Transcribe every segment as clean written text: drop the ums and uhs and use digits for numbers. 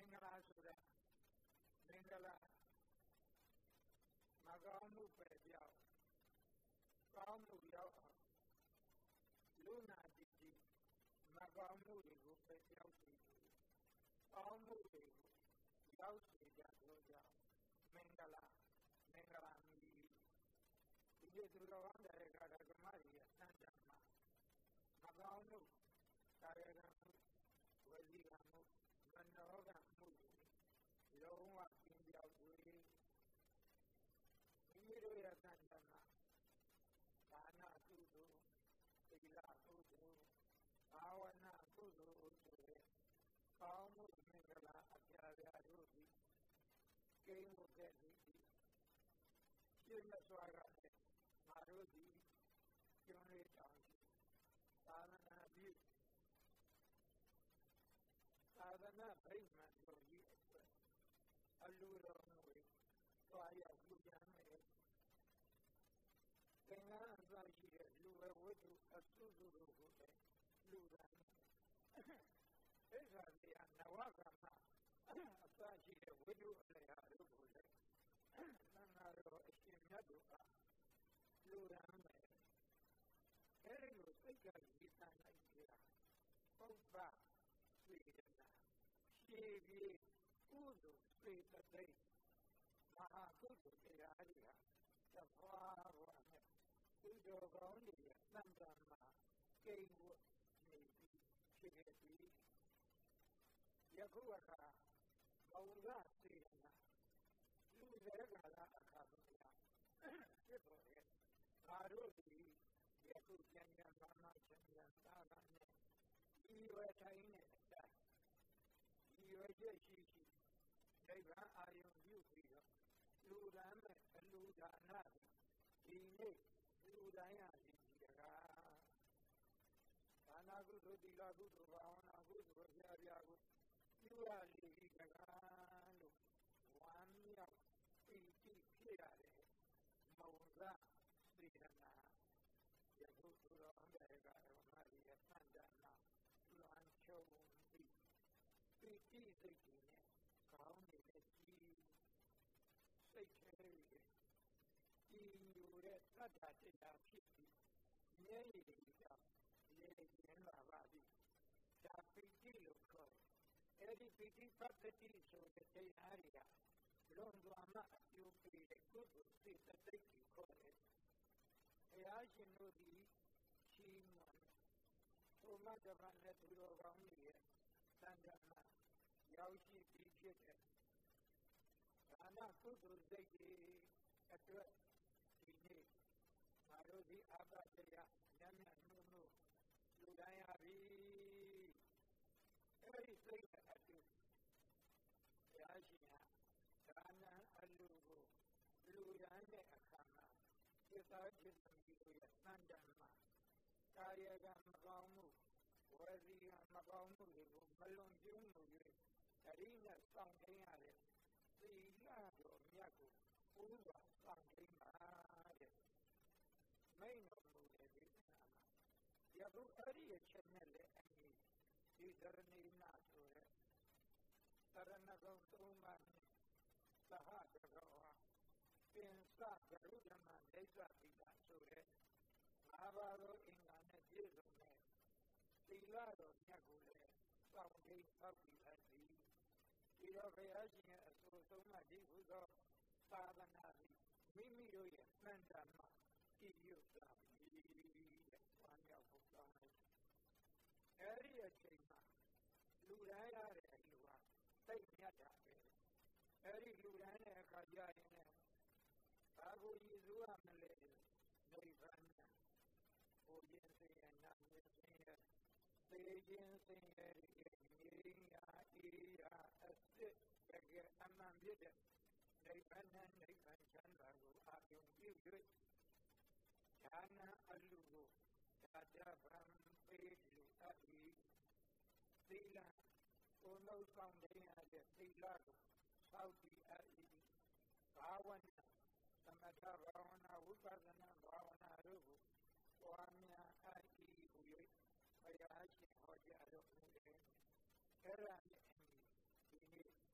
င်္ဂလာဆိုတာမင်္ဂလာမကောင်းမှုပဲပြောင်းကောင်းမှုရောက်အောင်လူနာတည်တည်မကောင်းမှုတွေကိုပဲပြောင်းစေတယ်ကောင်းမှုတွေကိုရောက်စေကြလို့ကြောင့်မင်္ဂလာမီဒီသူတော်ကောင်းတဲ့ကာဓမ္မတွေရဲ့စံတမ်းမှာမကောင်းမှုကာယကံမှုဝစီကံမှုမနောကံမှုလုံးဝကျင်းပြောက်တွေမိမိတို့ရဲ့စံတမ်းမှာဒါနကုသိုလ်သီလကုသိုလ်ဘာဝနာကုသိုလ်ဆိုတဲ့ကောင်းမှုမင်္ဂလာအပြာပြာတို့သည်ကိန်းဝတ်တဲ့သည်ရှင်းမစွာကလည်းငါတို့သည်ကျွန်းလေးတောင်ရှိသာသနာပြုသာသနာ့ဗိမာန်တို့ကြီးအတွက်အလူတော်ငွေသွားရောက်လူကြမ်းမယ်သင်္ကန်းအစရှိတဲ့လူဝဝတ္ထုအစုစုတို့ကိုလည်းလူကြမ်းမယ်ဣဇာတိယနဝကမ္မအစရှိတဲ့ဝိတုအလျာတို့ကိုလည်းသံဃာတော်အရှင်မြတ်တို့ကလူကြမ်းမယ်အဲဒီလိုစိတ်ကရေးတမ်းလိုက်ကြတာပုပ္ပစေတနာရှေးပြေကုသိုလ်စေတသိက်မဟာကုသိုလ်တရားတွေဟာသဘာဝနဲ့ကုသိုလ်ကောင်းတွေရဲ့သံတမ်းမှာကိန်းဝတ်နေပြီးဖြစ်ခဲ့သည်ယခုအခါဘုံကစေတနာလူစေကာလအခါတို့ကဖြစ်ပေါ်တဲ့ငါတို့ဒီယခုကျန်မာမချမ်းသာသာကနဲ့ဒီဝေတိုင်းနဲ့အတိုင်းဒီဝေချက်ရှိဒိဗ္ဗံအာယုံပြုပြီးတော့လူဒန်းမဲ့အလူဒါနဒီနေ့လူတိုင်းရည်ဒီကဒါနကုသိုလ်သီလကုသိုလ်ဘာဝနာကုသိုလ်ဆရာပြကိုပြုရည်ဒီကလို့ဝမ်းမြောက်ပီတိဖြစ်ရတယ်မုံသာစေတနာယခုသူတော်အမေကဓမ္မကြီးရဲ့စံတမ်းမှာလွန်ချုံပြီးပီတိစိတ်ကြီးနဲ့ကောင်းနေတဲ့ကြီးစိတ်ထဲရဲ့ဒီလိုတဲ့သတ္တတရားဖြစ်ပြီးမျက်ရည်ကြောင့်ရေကျင်းလာပါပြီဒါပီတိလို့ခေါ်တယ်အဲဒီပီတိပတ္တိဆိုတဲ့တရားတွေကလွန်သွားမှအကျိုးပေးတဲ့ကုသိုလ်စေတသိက်ကိုခေါ်တယ်ဘုရားရှင်တို့သည်ရှိမှသို့မှတပန်နဲ့သူတော်ကောင်းတွေရဲ့စံတမ်းမှာရောက်ရှိပြီးဖြစ်တဲ့ဒါနကုသိုလ်စိတ်တွေအတွက်ဒီနေ့ငါတို့ဒီအာဘတရားညံ့ညံ့နှုတ်နှုတ်လူတိုင်းရပြီအဲဒီစိတ်အတူဘုရားရှင်ကဒါနအလူကိုလူတိုင်းတဲ့အခါမှာစိတ်သားจิตသမီးတို့ရဲ့စံတမ်းမှာကာယကမကောင်းမှုဝစီကမကောင်းမှုတွေကိုမလွန်ကျူးမှု၍တတိနဲ့စောင့်သိရတဲ့သီလတော်မြတ်ကိုဥပ္ပါစောင့်သိပါတဲ့မိန်တော်မူတဲ့ဒီနာမှာယခုအဲ့ဒီအချက်နဲ့လည်းအညီဒီသရဏိနာဆိုတဲ့သရဏဂုံသုံးပါးနဲ့သဟတကောဟာပင်စကရုဓမ္မဒိဋ္ဌပိတာဆိုတဲ့ငါးပါးသောအင်္ဂါနဲ့ပြည့်စုံတဲ့သီလတော်မြတ်ကိုလည်းစောင့်သိစောင့်ပြီးလိုက်သည်ဒီတော့ဘုရားရှင်ရဲ့အဆိုဆုံးမဒီဟုသောသာသနာသည်မိမိတို့ရဲ့စံတမ်းမှာတည်ယူလာပြီတဲ့ဝမ်းမြောက်ဖို့ကောင်းတယ်အဲဒီအချိန်မှာလူတိုင်းရတဲ့လူဟာသိမြတ်တာပဲအဲဒီလူတိုင်းတဲ့အခါကျရင်ဘာကိုရည်စူးရမလဲနိဗ္ဗာန်ဟိုခြင်းစင်ရနာမည်စင်ရသေခြင်းစင်ရငြိမ်းရာအေးရာအစစ်တကယ်အမှန်ဖြစ်တဲ့နိဗ္ဗာန်နဲ့နိဗ္ဗာန်ချမ်းသာကိုအာရုံပြု၍ဉာဏ်အလူကိုသာကြဗံပေးလူအပ်၏သီလကိုယ်နှုတ်ဆောင်တဲ့သီလကိုစောင့်တည်အပ်၏ဘာဝနာသမထဘာဝနာဝိပဿနာဘာဝနာတို့ကိုပွားများအပ်၏ဟူ၍ဘုရားရှင်ဟောကြားတော်မူတယ်အဲ့ဒါနဲ့ဒီနေ့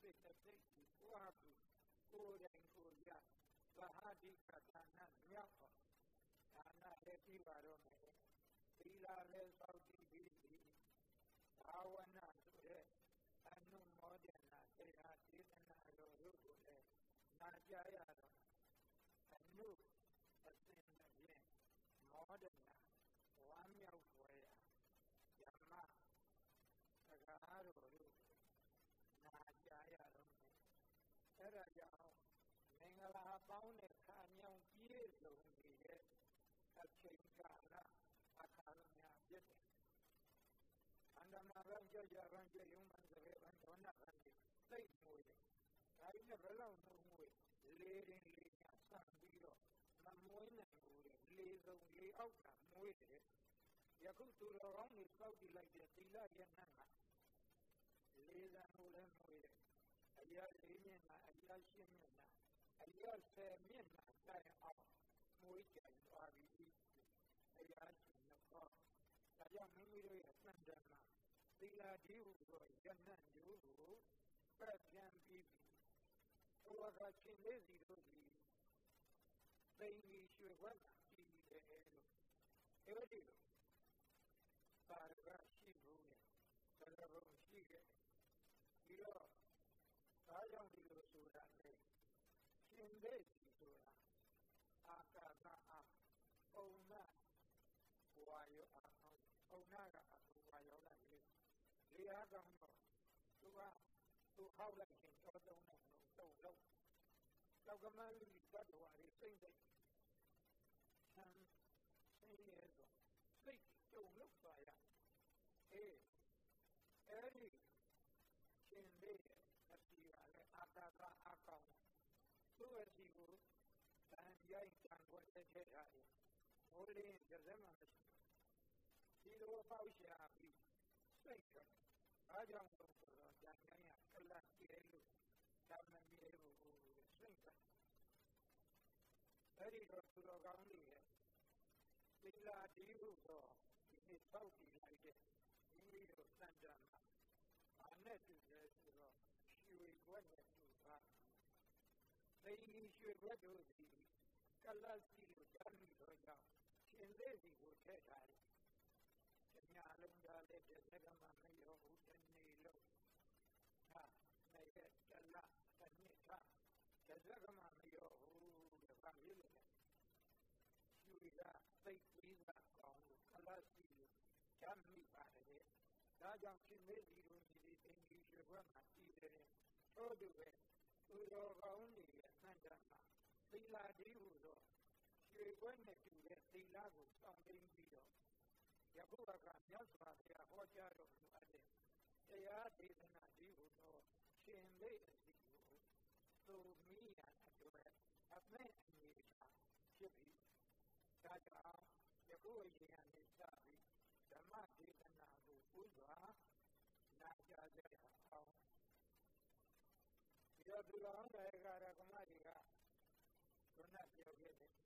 စိတ်တစ်စိတ်ကိုပွားပြီးကိုယ်တိုင်ကိုယ်ရဗဟာတိကဒါနမြောက်အောင်ဒါနလည်းပြီးပါတော့မယ်သီလလည်းစောင့်တည်ပြီးဘာဝနာဆိုတဲ့အနုမောဒနာတရားဒေသနာတော်တို့ကိုလည်းနာကြားရတော့အနုအစဉ်နဲ့မောဒနာဝမ်းမြောက်ဖွယ်ဓမ္မစကားတော်တို့နာကြားရတော့မယ်အဲ့ဒါကြောင့်မင်္ဂလာပေါင်းတဲ့ခါမြောင်ပြည့်စုံနေတဲ့အချိန်ကာလအခါများဖြစ်တယ်အန္တမရံကြောင့်ရံကျယုံမှန်တဲ့ဘန်ဒေါနာဘန်သိမွေတယ်ဒါကြီးနဲ့ဘယ်လောက်နှုံးမွေလေးရင်းလေးညာဆန့်ပြီးတော့မမွေးနိုင်ဘူးလေလေးစုံလေးအောက်ကမွေးတယ်ယခုသူတော်ကောင်းတွေစောက်တည်လိုက်တဲ့သီလရဏမှာလေးစံကိုလည်းမွေးတယ်အရာလေးမျက်နှာအရာရှင်းမျက်နှာအရာဆယ်မျက်နှာတိုင်အောင်မွေးကြိုင်သွားပြီးအရာရှင်းတော့ဒါကြောင့်မိမိတို့ရဲ့စံတမ်းမှာသီလဒီဟုသောယဏ္ဏတို့ကိုပတ်ပြန်ပြီးဘုရားကရှင်လေးစီတို့သည်သိင်ကြီးရွှေခွက်ကြည့်တယ်လို့အဲဒီလိုပါရဂရှိဘူးနဲ့ဘယ်လိုရှိခဲ့ပြီးတော့ဒါကြောင့်ဒီလိုဆိုတာလေရှင်လေးစီဆိုတာအာကာသအားပုံနာဝါယောအားပုံနာကဝါယောလိုက်လေအားကောင်းတော့သူဟောက်လိုက်ရင်တော့တုံးတယ်တုံးလုံးလောက်ကမကြီးတတ်တော်ရီစိမ့်စိမ့်ဆန်းစိမ့်ရဲတော့စိတ်တုံးလို့ပါရအဲ့ဒီရှင်လေးရဲ့အစီအရအာသာအကောင်သူ့အစီကိုတန်ရိုက်တန်ခွက်တဲ့ထားတယ်ဟိုလေးကြစမ်းမှမရှိဒီလိုပေါက်ရှာပြီးစိတ်ကအားကြောင့်ဆိုတော့ဉာဏ်ဉာဏ်ကလတ်ကြည့်လို့ဒါမှမဟုတ်ဘူးစိတ်ကအဲ့ဒီတော့သူတော်ကောင်းတွေရဲ့သီလတည်ဟုတော့ဒီနေ့ပေါက်တည်လိုက်တဲ့ဒီလိုစံတမ်းမှာအနဲ့တူတယ်ဆိုတော့ရွှေခွက်နဲ့တူပါသိဒီရွှေခွက်တို့ဒီကလတ်စီလို့ကြားမိတော့ကြောင့်ရှင်သေးစီကိုထည့်ထားတယ်ညာလုံးသားလေးတစ်စက္ကန့်မှမရောဘူးတနေ့လုံးဟာနိုင်တဲ့ကလတ်တစ်နှစ်ကတစ်စက္ကန့်မှမရောဘူးတဲ့ဘာလို့လဲရွှေကသိပြီးသားကောင်းလို့ကလတ်စီလို့ကြားမိပါတယ်ဒါကြောင့်ရှင်သေးစီတို့ဒီသိင်ကြီးရွှေခွက်မှာတည်တယ်ထို့တူပဲသူတော်ကောင်းတွေရဲ့စံတမ်းမှာသီလတည်ဟုသောရွှေခွက်နဲ့တူတဲ့သီလကိုဆောင်သိမ်းပြီးတော့ယခုကမြတ်စွာဘုရားဟောကြားတော်မူအပ်တဲ့တရားဒေသနာကြီးဟုသောရှင်လေးအစီကိုသူမိရအတွက်အသင့်အနေထားဖြစ်ပြီးဒါကြောင့်ယခုအချိန်ကနေစပြီးဓမ္မဒေသနာကိုပူဇော်နာကြားကြအောင်ဒီတော့သူတော်ကောင်းတွေကကမကြီးကဒုနတ်ပြောခဲ့တယ်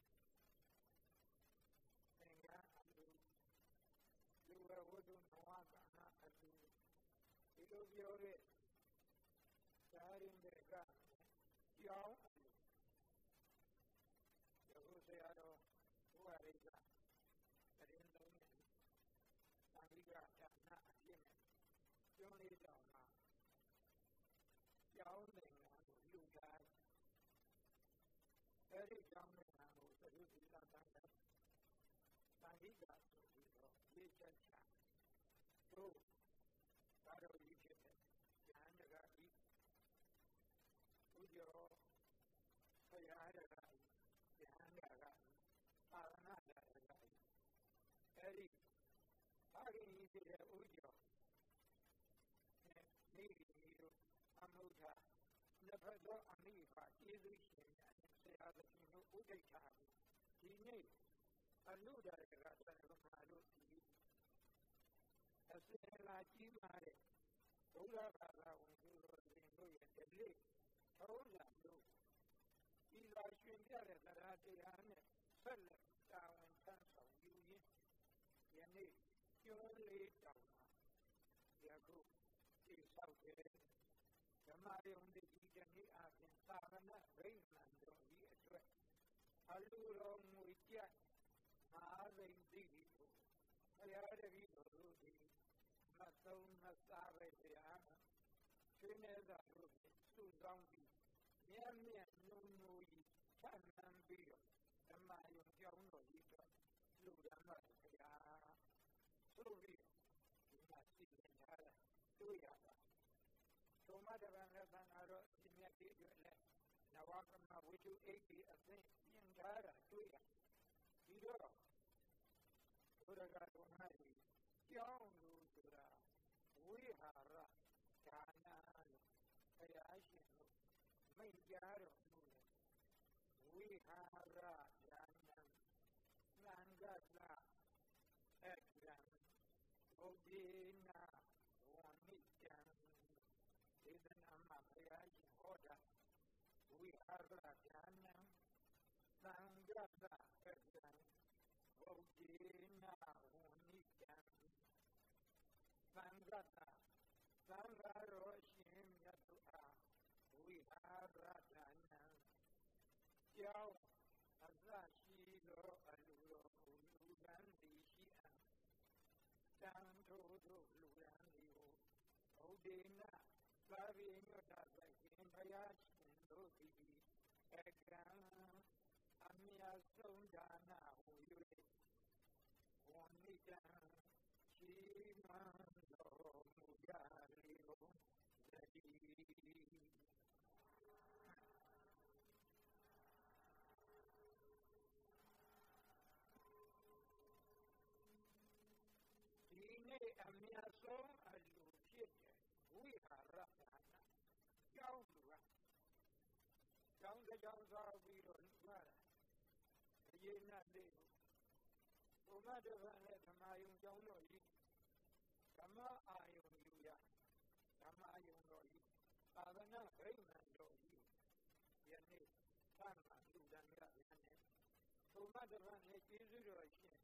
သင်္ကာအလူလူဝဝတ္ထုနဝကနာအလူဒီလိုပြောတဲ့သာရင်တွေကကြောင်းယခုဆရာတော်ဘုရားရိကတရင်လုံးနဲ့သာရိကဌာနအပြည့်နဲ့ကျွန်းလေးတောင်မှာကြောင်းနိုင်ငံကိုလူသားအဲဒီကြောင်းနိုင်ငံကိုသတိသီလတန်တဲ့သာရိကဆိုပြီးတော့ပြေးချက်ချတို့သာတော်ကြီးဖြစ်တဲ့ဉာဏ်တကာကြီးဥကျော်ဖရာတကာကြီးဉာဏ်တကာကြီးပါရဏတကာကြီးအဲဒီဘာကြီးဖြစ်တဲ့ဥကျော်နေဒီတို့အမှုထာနှစ်ဖက်သောအမိဖာကျေးဇူးရှင်များဆရာသခင်တို့ဥဒိဋ္ဌာဒီနေ့အနုဒါရကသံဃာတို့ဒီအစင်လာကြီးမာတဲ့ဘုရားဘာသာဝင်တို့ရဲ့တတိထုံးစံတို့ဒီလာရှင်ပြတဲ့တရားတရားနဲ့ဆက်လက်တာဝန်ထမ်းဆောင်ယူရင်းယနေ့ကျွန်းလေးတောင်မှာယခုတိဆောက်တဲ့ဓမ္မမာယုံတိဒီတနေ့အပြင်သာဝနာဗိမာန်တော်ဤအတွက်အလူတော်ငွေကျပ်5သိန်းတိကိုဘုရားတပည့်တော်တို့သည်မသုံးမစားပဲတရားဆွေးနွေးသာတို့စုဆောင်ပြီးမြတ်မြတ်နုံနုံကြီးထပ်မံပြီးတော့ဓမ္မယုံကြောင်းတော်ကြီးအတွက်လူဓမ္မတရားဆိုပြီးဒီမှာသိနေကြတာတွေ့ရတာသောမတဗံလည်းသံဃာတော်ဒီမြတ်ကြီးအတွက်လည်းနဝကမဝိတုအိတ်ဒီအသိပြင်ထားတာတွေ့ရဒီတော့ဘုရားတော်မှာကြောင်းလို့ဆိုတာဝိဟာရဒါနာလို့ဘုရားရှင်တို့မိတ်ကြားတော်မူတယ်ဝိဟာရဒါနာသံဃာတအခရံဘုဒ္ဓေနာဝဏိတံဒေသနာမှာဘုရားရှင်ဟောတာဝိဟာရဒါနံသံဃာတအခရံဘုဒ္ဓေနာဝဏိတံသံဃာတသံဃာတော်ရှင်မြတ်တို့အားဝိဟာရဒါနံကြောင်းအစရှိသောအလူတော်ကိုလူတန်းသည်ရှိအံ့တန်ထိုးတို့လူတန်းသည်ကိုဘုဒ္ဓေနသာဝိညွတ်တသခင်ဘုရားရှင်တို့သည်အကံအမြတ်ဆုံးဒါနဟူ၍ဝဏိတံရှိမံတော်မူကြလေကုန်သတည်းဒီနေ့အမြတ်ဆုံးအလူဖြစ်တဲ့ဝိဟာရဒါနကြောင်းလူကကြောင်းတစ်ကြောင်းသွားပြီးတော့လူရတာအရေးနဲ့လေးကိုဘုမတပံနဲ့ဓမ္မယုံကြောင်းတော်ကြီးဓမ္မအာယုံယူရဓမ္မယုံတော်ကြီးသာသနာဗိမာန်တော်ကြီးယနေ့သံဃာလူတန်းရပြန်တယ်ဘုမတပံနဲ့ကျေးဇူးတော်ရှင်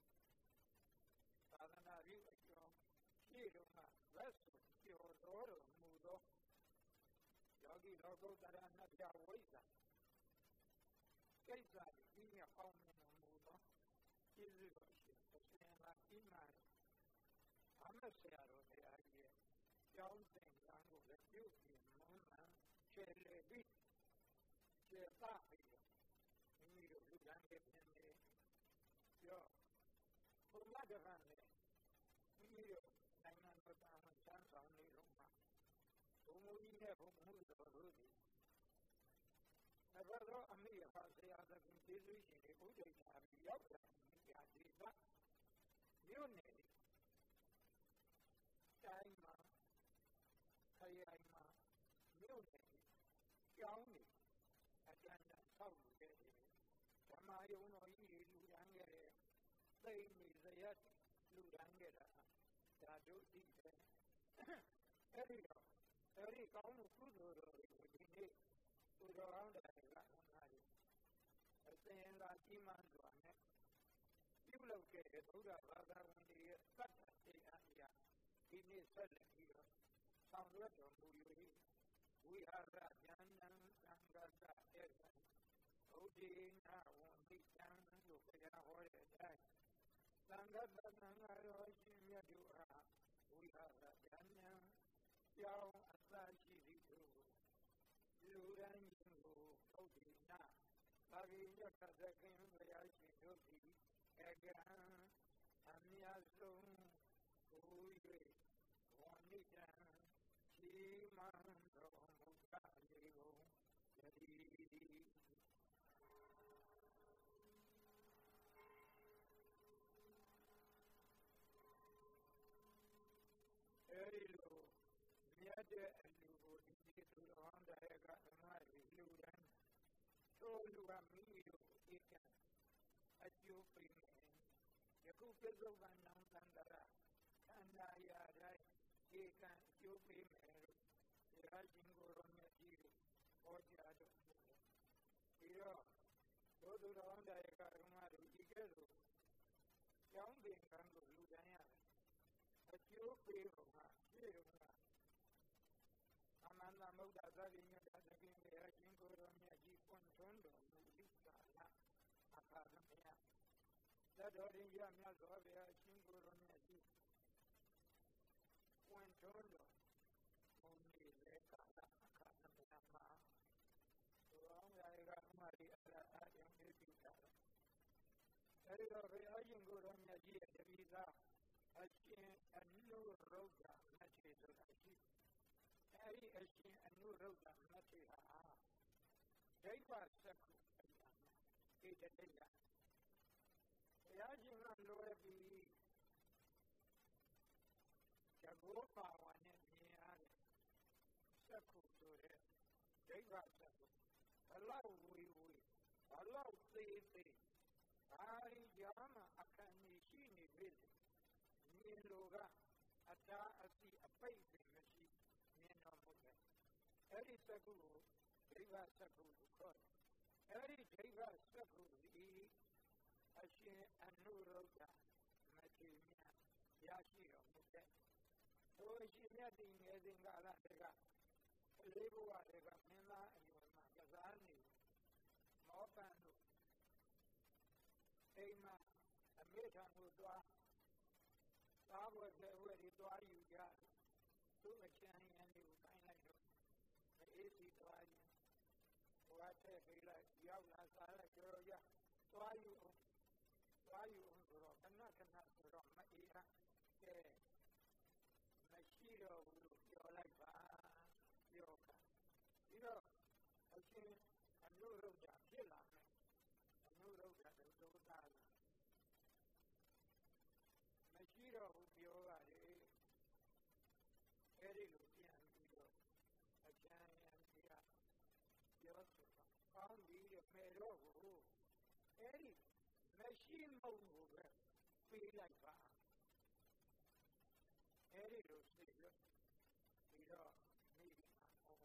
သာသနာ့ရေးအကျော်ရှေ့တုန်းကဝတ်စုကျော်တော်မူသောယောဂီလောကုတ္တရနတ်ပြဝိဇ္ဇာကိစ္စဒီမြောက်အောင်မြင်တော်မူသောကျေးဇူးတော်ရှင်အရှင်သာဣမန်အမတ်ဆရာတော်ဘုရားကြီးရဲ့ကျောင်းသင်္ကန်းကိုလည်းပြုပြင်မွမ်းမံချေလေပြီးချေပပြီးတော့မိမိတို့လူတန်းရဲ့ပြင်နေပြောဘုရားတပံနဲ့မိမိတို့နိုင်ငံတော်တာဝန်ထမ်းဆောင်နေလို့မှာဘုံမူကြီးနဲ့ဘုံမှုတော်တို့သည်နဘသောအမိဟာဆရာသခင်ကျေးဇူးရှင်တွေဥဒိဋ္ဌာပြီးရောက်လာတဲ့ဒေသမြို့နယ်တိုင်းမှာခရိုင်မှာမြို့နယ်ကျောင်းတွေအကျဉ်းချုပ်ဆောက်လုပ်ခဲ့တယ်ဓမ္မယုံတော်ကြီးလူရန်ခဲ့တဲ့သိနေဇယတ်လူရန်ခဲ့တာဒါတို့ဒီပဲအဲဒီတော့အဲဒီကောင်းမှုကုသိုလ်တော်တွေကိုဒီနေ့သူတော်ကောင်းတွေကငါတို့အစဉ်လာကြီးမှန်စွာနဲ့ပြုလုပ်ခဲ့တဲ့ဘုရားဘာသာဝင်တွေရဲ့သတ္တတရားအရာဒီနေ့ဆက်လက်ပြီးတော့ဆောင်ရွက်တော်မူ၍ဝိဟာရဉာဏ်သံဃာတဧကံဘုဒ္ဓေနာဝန္တိတံလို့ဘုရားဟောတဲ့အတိုင်းသံဃာတသံဃာတော်ရှင်မြတ်တို့အားဝိဟာရဉာဏ်ကြောင်းအစရှိသည့်တို့လူတိုင်းကိုဘုဒ္ဓေနာသာဝိညွတ်တသခင်ဘုရားရှင်တို့သည်အကံအမြတ်ဆုံးဟူ၍ဝဏိတံရှိမံတော်မူကြလေကုန်သတည်းအဲဒီလိုမြတ်တဲ့အလူကိုဒီနေ့သူတော်ဟောင်းတဲ့ကဓမ္မတွေလူတိုင်းထိုလူကမိမိတို့ဧကအကျိုးပေးမယ်ယခုပြစ္ဆုတ်ပန်နောင်သံဃာခန္ဓာရာတိုင်းဧကအကျိုးပေးမယ်လို့ဘုရားရှင်ကိုယ်တော်မြတ်ကြီးတို့ဟောကြားတော်မူတယ်ပြီးတော့တို့သူတော်ဟောင်းတဲ့ကဓမ္မတွေဒီကဲ့သို့ကျောင်းသင်္ကန်းကိုလူတိုင်းရတယ်အကျိုးပေးပုံကရှင်းုံကအမှန်တမုဒ္ဒသာရိညတသခင်ဘုရားရှင်ကိုယ်တော်မြတ်ကြီးပွင့်ထွန်းတော်မူသည့်ကာလအခါသမယသတ္တော်ရင်ရမြတ်စွာဘုရားရှင်ကိုယ်တော်မြတ်ကြီးပွင့်ထွန်းတော်မူနေတဲ့ကာလအခါသမယမှာဘုရားကအမှဒီအရာအယံပြုတာအဲဒီတော့ဘုရားရှင်ကိုယ်တော်မြတ်ကြီးရဲ့တပည့်သားအရှင်အနုရုဒ္ဓမထေရဆိုတာရှိအဲဒီအရှင်အနုရုဒ္ဓမထေရဟာဒိဗ္ဗစက္ခုအရာမှာဣတတိယဘုရားရှင်ကလိုရပြီးတဘောပါဝါနဲ့မြင်ရတဲ့စက္ခုဆိုတဲ့ဒိဗ္ဗစက္ခုဘလောက်ဝေဘလောက်သေးသေးဘာရီကြားမှာအခန့်နေရှိနေပြီမြင်လို့ကအတားအစီအပိတ်တွေမရှိမြင်တော်မူတယ်အဲ့ဒီစက္ခုကိုဒိဗ္ဗစက္ခုလို့ခေါ်တယ်အဲ့ဒီဒိဗ္ဗစက္ခုဒီအရှင်အနုရုဒ္ဓမထေရမြတ်ရရှိတော်မူတဲ့ထိုအရှင်မြတ်ဒီငယ်စဉ်ကာလတည်းကလေးဘဝတည်းကမင်းသားအယုံမှာကစားနေမောပန်းတို့အိမ်မှာအမေထံကိုသွားသားဘွယ်တဲ့ဝဲဒီသွားယူကြသူ့အချမ်းရံတွေကိုတိုင်းလိုက်တော့အေးစီသွားရင်ဘဝထည့်ပေးလိုက်ရောက်လာစားလိုက်ကြောရသွားယူအောင်ဆိုတော့ခဏဆိုတော့မအေးရကဲမရှိတော့ဘူးလို့ပြောလိုက်ပါပြောကပြီးတော့အရှင်အနုရုဒ္ဓဖြစ်လာမယ်အနုရုဒ္ဓဒုက္ခလာမရှိတော့ဘူးပြောရတယ်အဲဒီလိုပြန်ပြီးတော့အချမ်းရံကြီးကပြောဆိုတော့ကောင်းပြီမယ်တော့ကိုအဲဒီမရှိမုံကိုပဲပေးလိုက်ပါအဲဒီလိုသိလို့ပြီးတော့မိမှာ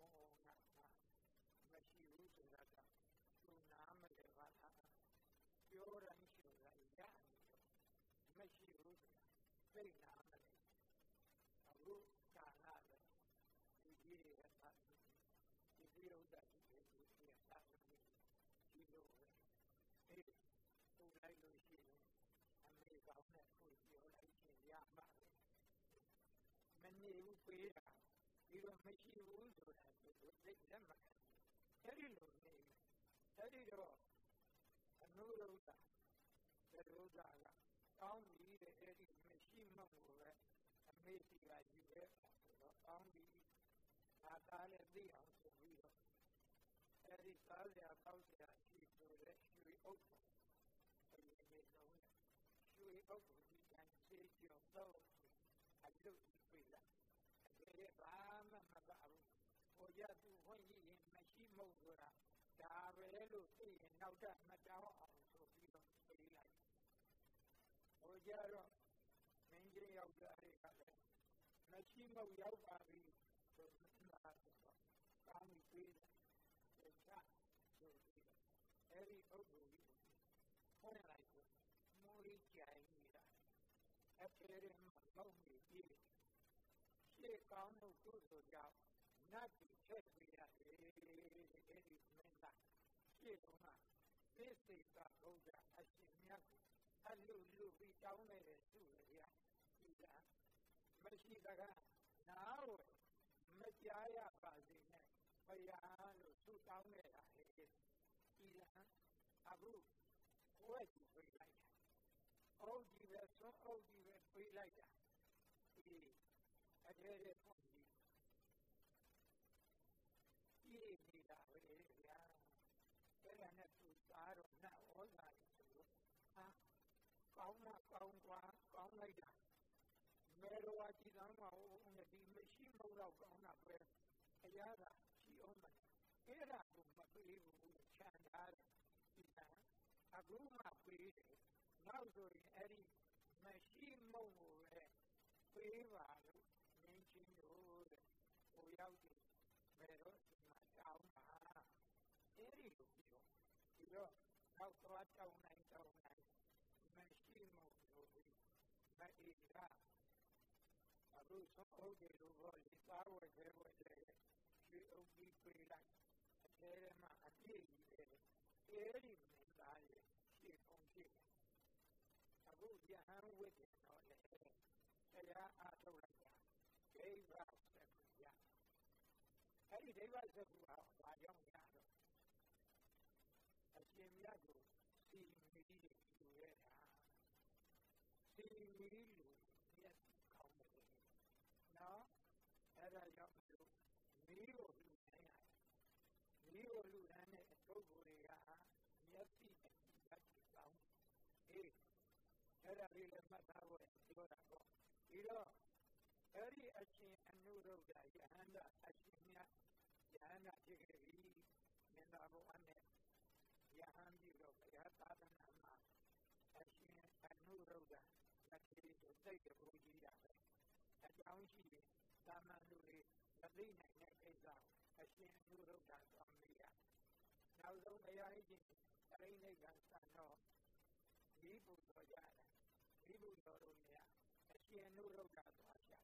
မရှိဘူးဆိုတာကသူနားမလဲပါလားပြောတိုင်းဆိုတာရနေတော့မရှိဘူးဆိုတာသိနားမလဲအခုကာလပဲဒီကြီးရဲ့သာဒီကြီးဥဒ္ဒတိရဲ့ဒီရဲ့သာဒီလိုပဲအေးသူလိုက်လို့ရှိရင်အမေကောင်းနဲ့ကိုပြောလိုက်ရင်ရမှာပဲမနေဘူးပေးတာဒီလိုမရှိဘူးဆိုတာသူသိလက်မခံအဲ့ဒီလိုနေအဲ့ဒီတော့အနုရုဒ္ဓသရုဒ္ဓကကောင်းပြီတဲ့အဲ့ဒီမရှိမှကိုပဲအမေစီကယူခဲ့ဆိုတော့ကောင်းပြီဒါသားလည်းသိအောင်ဆိုပြီးတော့အဲ့ဒီသားစရာပေါက်စရာရှိဆိုတဲ့ရွှေအုပ်ကိုအဲ့ဒီနေတော့ရွှေအုပ်ကိုဒီတိုင်းဆေးကြောတော့အလုတ်ပြေးလာအဲ့ဒါဘာမှမပါဘူးဟိုရသူဝင်ရင်မရှိမဟုတ်ဆိုတာဒါပဲလို့သိရင်နောက်ထပ်မတောင်းအောင်ဆိုပြီးတော့ပြေးလိုက်ဟိုကြတော့မင်းကြီးယောက်ျားတွေကလည်းမရှိမဟုတ်ရောက်ပါပြီဆိုပြီးလာတော့ကောင်းပြီပြေးတယ်ချဆိုပြီးတော့အဲ့ဒီအုပ်ကိုဖွင့်လိုက်တော့မိုးကြီးကြိုင်နေတာအဖေရမမုံကြီးပြေးရှေ့ကောင်းမှုကုသိုလ်ကြောင့်နတ်ပြည်ထက်ပြီးရတယ်အဲဒီမင်းသားရှေ့ကသိစိတ်ကဘုရားအရှင်မြတ်ကိုအလူပြီးတောင်းနေတဲ့သူ့ရဒီကမရှိတကားနားဝယ်မကြားရပါစေနဲ့ဘုရားလို့သူတောင်းနေတာဟဲ့ဒီကအခုဝဲကြည့်ပြလိုက်တာအုပ်ကြီးပဲသွန်းအုပ်ကြီးပဲပြေးလိုက်တာဒီအကျဲတဲ့ပုံကြီးဒီနေတာပဲဗျာအဲ့ဒါနဲ့သူသားတော့နတ်ဩဇာကြီးဆိုတော့ဟာကောင်းလိုက်တာမေတော်ကြီးသားမဟုတ်နဲ့ဒီမရှိမဟုတ်တော့ကောင်းတာပဲအရာကရှိအောင်မအဲ့ဒါကိုမပြေဘူးခြံထားတယ်ဒီကအခုမှပြေးတယ်နောက်ဆိုရင်အဲ့ဒီမရှိမဟုတ်ကိုပဲပြေးပါလို့မင်းချင်းတို့တဲ့ဟိုရောက်တယ်မေတော်ဒီမှာတောင်းပါအဲ့ဒီလိုပြောပြီးတော့နောက်သွားတောင်းနိုင်မရှိမဟုတ်ဘူးမအေးကအခုဆုံးဟုတ်တယ်လို့ပြောလေသားဝဲခဲဝဲတယ်ရွတွေအုပ်ပြီးပြေးလိုက်အထဲထဲမှာအပြည့်ကြီးပဲအဲဒီမင်းသားရဲ့ရှေ့ဖုံးရှိတယ်အခုယဟန်ဝိတ္တတော့လေတရားအားထုတ်လိုက်တာဒိဗ္ဗစက္ခုရအဲ့ဒီဒိဗ္ဗစက္ခုဟာဘာကြောင့်ရတော့အရှင်မြတ်ကိုစီမီတွေယူရတာစီမီလူမျက်ကောင်းတယ်နော်အဲ့ဒါကြောင့်မလို့မီးကိုလူတိုင်းရတယ်မီးကိုလူတိုင်းနဲ့အထုပ်ကိုတွေကမျက်စိနဲ့ဓာတ်ကြီးကောင်းအေးအဲ့ဒါလေးလည်းမှတ်သားဖို့ပြောတာပေါ့ပြီးတော့အဲ့ဒီအရှင်အနုရုဒ္ဓယဟန္တာအရှင်မြတ်ယဟန္တာဖြစ်ခဲ့ပြီမင်္ဂလာဘုရားနဲ့ယဟန်ပြီးတော့ဘုရားသာသနာမှာအရှင်အနုရုဒ္ဓလက်ရှိတို့စိတ်တကူကြီးတာပဲအကြောင်းရှိရင်သာမန်လူတွေမသိနိုင်တဲ့ကိစ္စအရှင်အနုရုဒ္ဓသွားမေးရနောက်ဆုံးဘုရားကြီးအရိနိဗ္ဗာန်ဆံတော့ဒီဘုရားရတယ်ဒီဘုရားတို့မြတ်အရှင်အနုရုဒ္ဓသွားရှာ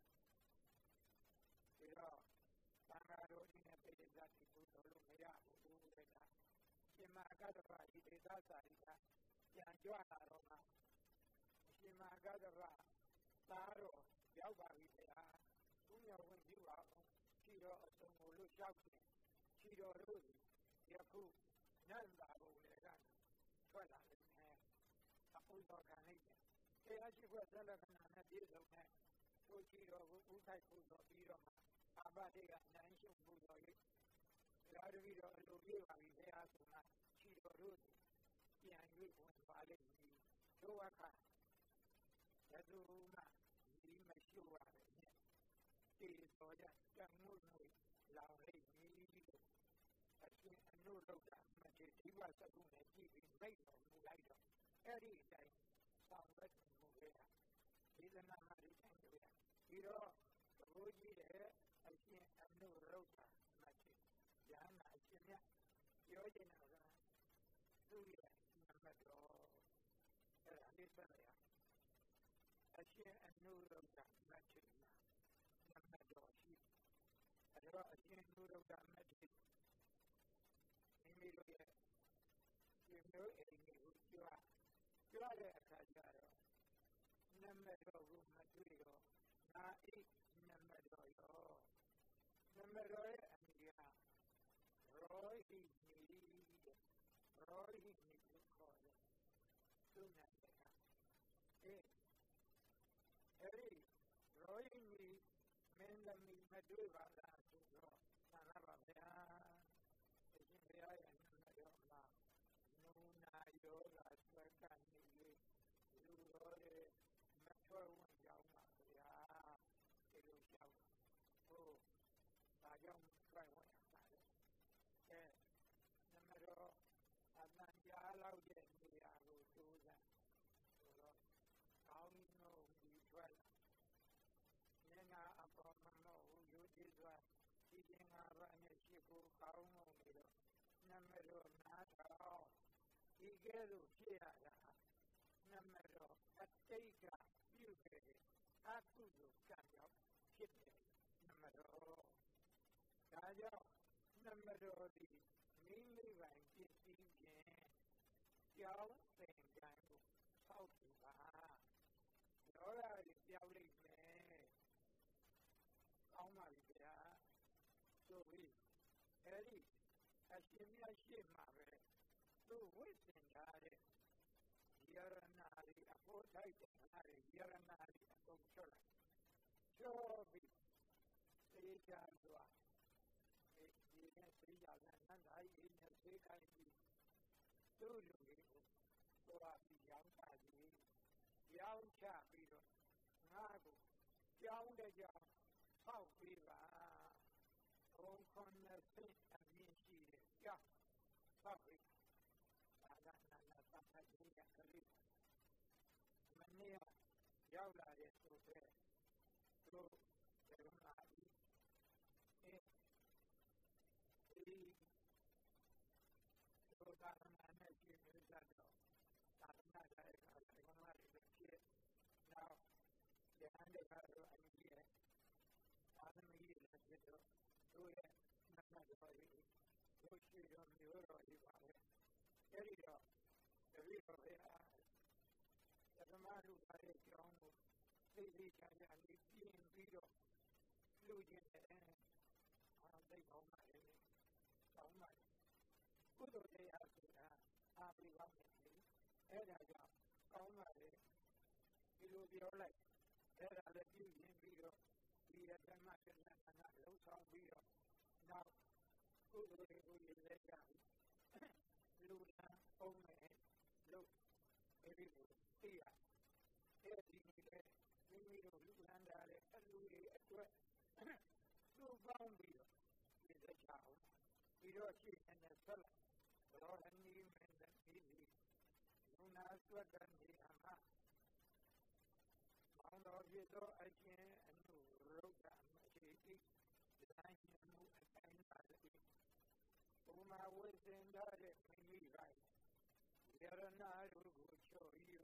ပြီးတော့သံဃာတော်ဒီနဲ့ပိဋကတိဘုရားလို့မရဘူးတဲ့ရှင်မအကတ္တဗဤဒေသစာရိကပြန်ကြွလာတော့မှရှင်မအကတ္တဗသားတော်ရောက်ပါပြီဗျာသူများဝင်ကြည့်ပါဦးရှိတော်အစုံကိုလို့လျှောက်တယ်ရှိတော်တို့ယခုနတ်သာဘုံတွေကထွက်လာတယ်အခုတော့ခံလိုက်တယ်တရားရှိခွင့်သက်လက္ခဏာနဲ့ပြည့်စုံတဲ့သူရှိတော်ကိုဥထိုက်ဖို့တော့ပြီးတော့မှအာဘတိကအနိုင်ရှုပ်ဖို့တော့ရာတပည့်တော်အလိုပြေပါပြီဘုရားဆိုမှရှိတော်တို့ပြန်၍ဝင်ပါလိမ့်မည်တို့အခါဘယ်သူမှဒီမရှိပါနဲ့တေတော်ကြတမှုမှုလောင်လိမ့်မည်လို့အရှင်အနုရုဒ္ဓမထေဒီဝသကုနဲ့ကြည့်ပြီးမိတ်တော်မူလိုက်တော့အဲ့ဒီအတိုင်းဆောင်ရွက်မှုခဲ့တာဒီသနာမှာဒီတိုင်းတွေ့ရပြီးတော့သဘောကြီးတဲ့အရှင်အနုရုဒ္ဓမထေယဟနာအရှင်မြတ်ပြောချင်တာကသူ့ရဲ့နံပါတ်တော်အဲ့ဒါလေးဆက်ရအရှင်အနုရုဒ္ဓမထေမှာနံပါတ်တော်ရှိအဲ့တော့အရှင်အနုရုဒ္ဓမထေမိမိတို့ရဲ့ဒီမျိုးအိမ်ကိုပြောတဲ့အခါကျတော့နံပါတ်တော်ကိုမတွေ့တော့ငါအိနံပါတ်တော်ရောနံပါတ်တော်ရဲ့အမိကရောဟိနီရောဟိနီကိုခေါ်တယ်သူ့နာမည်ကအဲဒီရောဟိနီမင်းသမီးမတွေ့ပါလားဆိုတော့သာနာပါဗျာအရှင်ဘုရားရဲ့နာမတော်မှာနုနာယောဂဆွဲကနေလူတော်ရဲ့မထွက်ဝင်ကြောင်းပါဗျာဒီလိုလျှောက်ဟုတ်ဒါကြောင့်ထွက်ဝင်ရပါတယ်နံပါတ်တော့အတန်ကြားလောက်တဲ့နေရာကိုတိုးစားဆိုတော့ကောင်းလို့ဒီထွက်မျက်နှာအပေါ်မှာမဟုတ်ရိုးသေးစွာဒီကျင်္ဂါဘာနဲ့ရှိကိုကောင်းလို့နေတော့နံပါတ်တော့နားထောင်ဒီကဲလို့ဖြစ်ရတာနံပါတ်တော့အတိတ်ကပြုခဲ့တဲ့အကုသိုလ်ကံကြောင့်ဖြစ်တယ်နံပါတ်တော့ဒါကြောင့်နံပါတ်တော်ဒီမိမိပိုင်ပစ္စည်းဖြင့်ကြောင်းသင်္ကန်းကိုဆောက်ပြီးပါလောရကြီးပြောင်းလိုက်မယ်ကောင်းပါပြီဗျာဆိုပြီးအဲ့ဒီအရှင်မြတ်ရှိမှာပဲသူဝိသင်ထားတဲ့ယရနာရီအဖို့ထိုက်တဲ့ယရနာရီအကုန်ချော့လိုက်ချော့ပြီးသေချာသွားဒီနဲ့သေချာနန္ဒာရီနဲ့သေခိုင်းပြီးသူ့လူတွေကိုသွားပြီးရောင်းချပြီးတော့ငါ့ကိုကြောင်းတဲ့ကြောင်းဆောက်ပြီးပါဘုံခွန်နဲ့စိတ်အမြင့်ရှိတဲ့ကြောင်းဆောက်ပြီးသာသနာ့သံဃာကြီးကလေးမနေ့ရောက်လာတဲ့သူတွေတို့ဘယ်မှာဒီတို့သာသနာနဲ့ရှင်းပြကြတော့သာသနာ့ရဲ့အခါကဘုရားတွေဖြစ်နောက်ယဟန်တွေကတော့အမြင့်ရဲ့သာသနာ့ကြီးတွေဖြစ်တော့တို့ရဲ့တော်ကြီးတို့ရှိတော်မျိုးတော်ကြီးပါပဲအဲဒီတော့တပည့်တော်ဘုရားပထမလူသားရဲ့ကြောင်းကိုသိသိချာချာလေးပြင်ပြီးတော့လူကျင်တယ်သိကောင်းပါလေကောင်းပါလေကုသိုလ်တရားဆိုတာအားပေးပါမယ်အဲဒါကြောင့်ကောင်းပါလေဒီလိုပြောလိုက်အဲဒါလည်းပြုရင်ပြီးတော့ဒီရဓမ္မကျမ်းစာကလှုပ်ဆောင်ပြီးတော့နောက်ကုသိုလ်တွေကိုရည်စဲကြပြီလူနာအောင်မယ်လို့အဲဒီလိုသိရအဲဒီလေမိမိတို့လူလန်းတာလေအလူတွေအတွက်သူ့ပေါင်းပြီးတော့ရည်စဲကြအောင်ပြီးတော့ရှိနေတဲ့ဆက်လက်ဘောရဏီမင်းတဲ့ဒီလူနာစွတ်တဲ့နေရာမှာမောင်တော်ဖြစ်သောအရှင်အနုရုဒ္ဓမရှိတိတိုင်းမှုအတိုင်းပါလေဘုမာဝိသင်္ဒတဲ့မိမိတိုင်းယရနာတို့ကိုချော်၍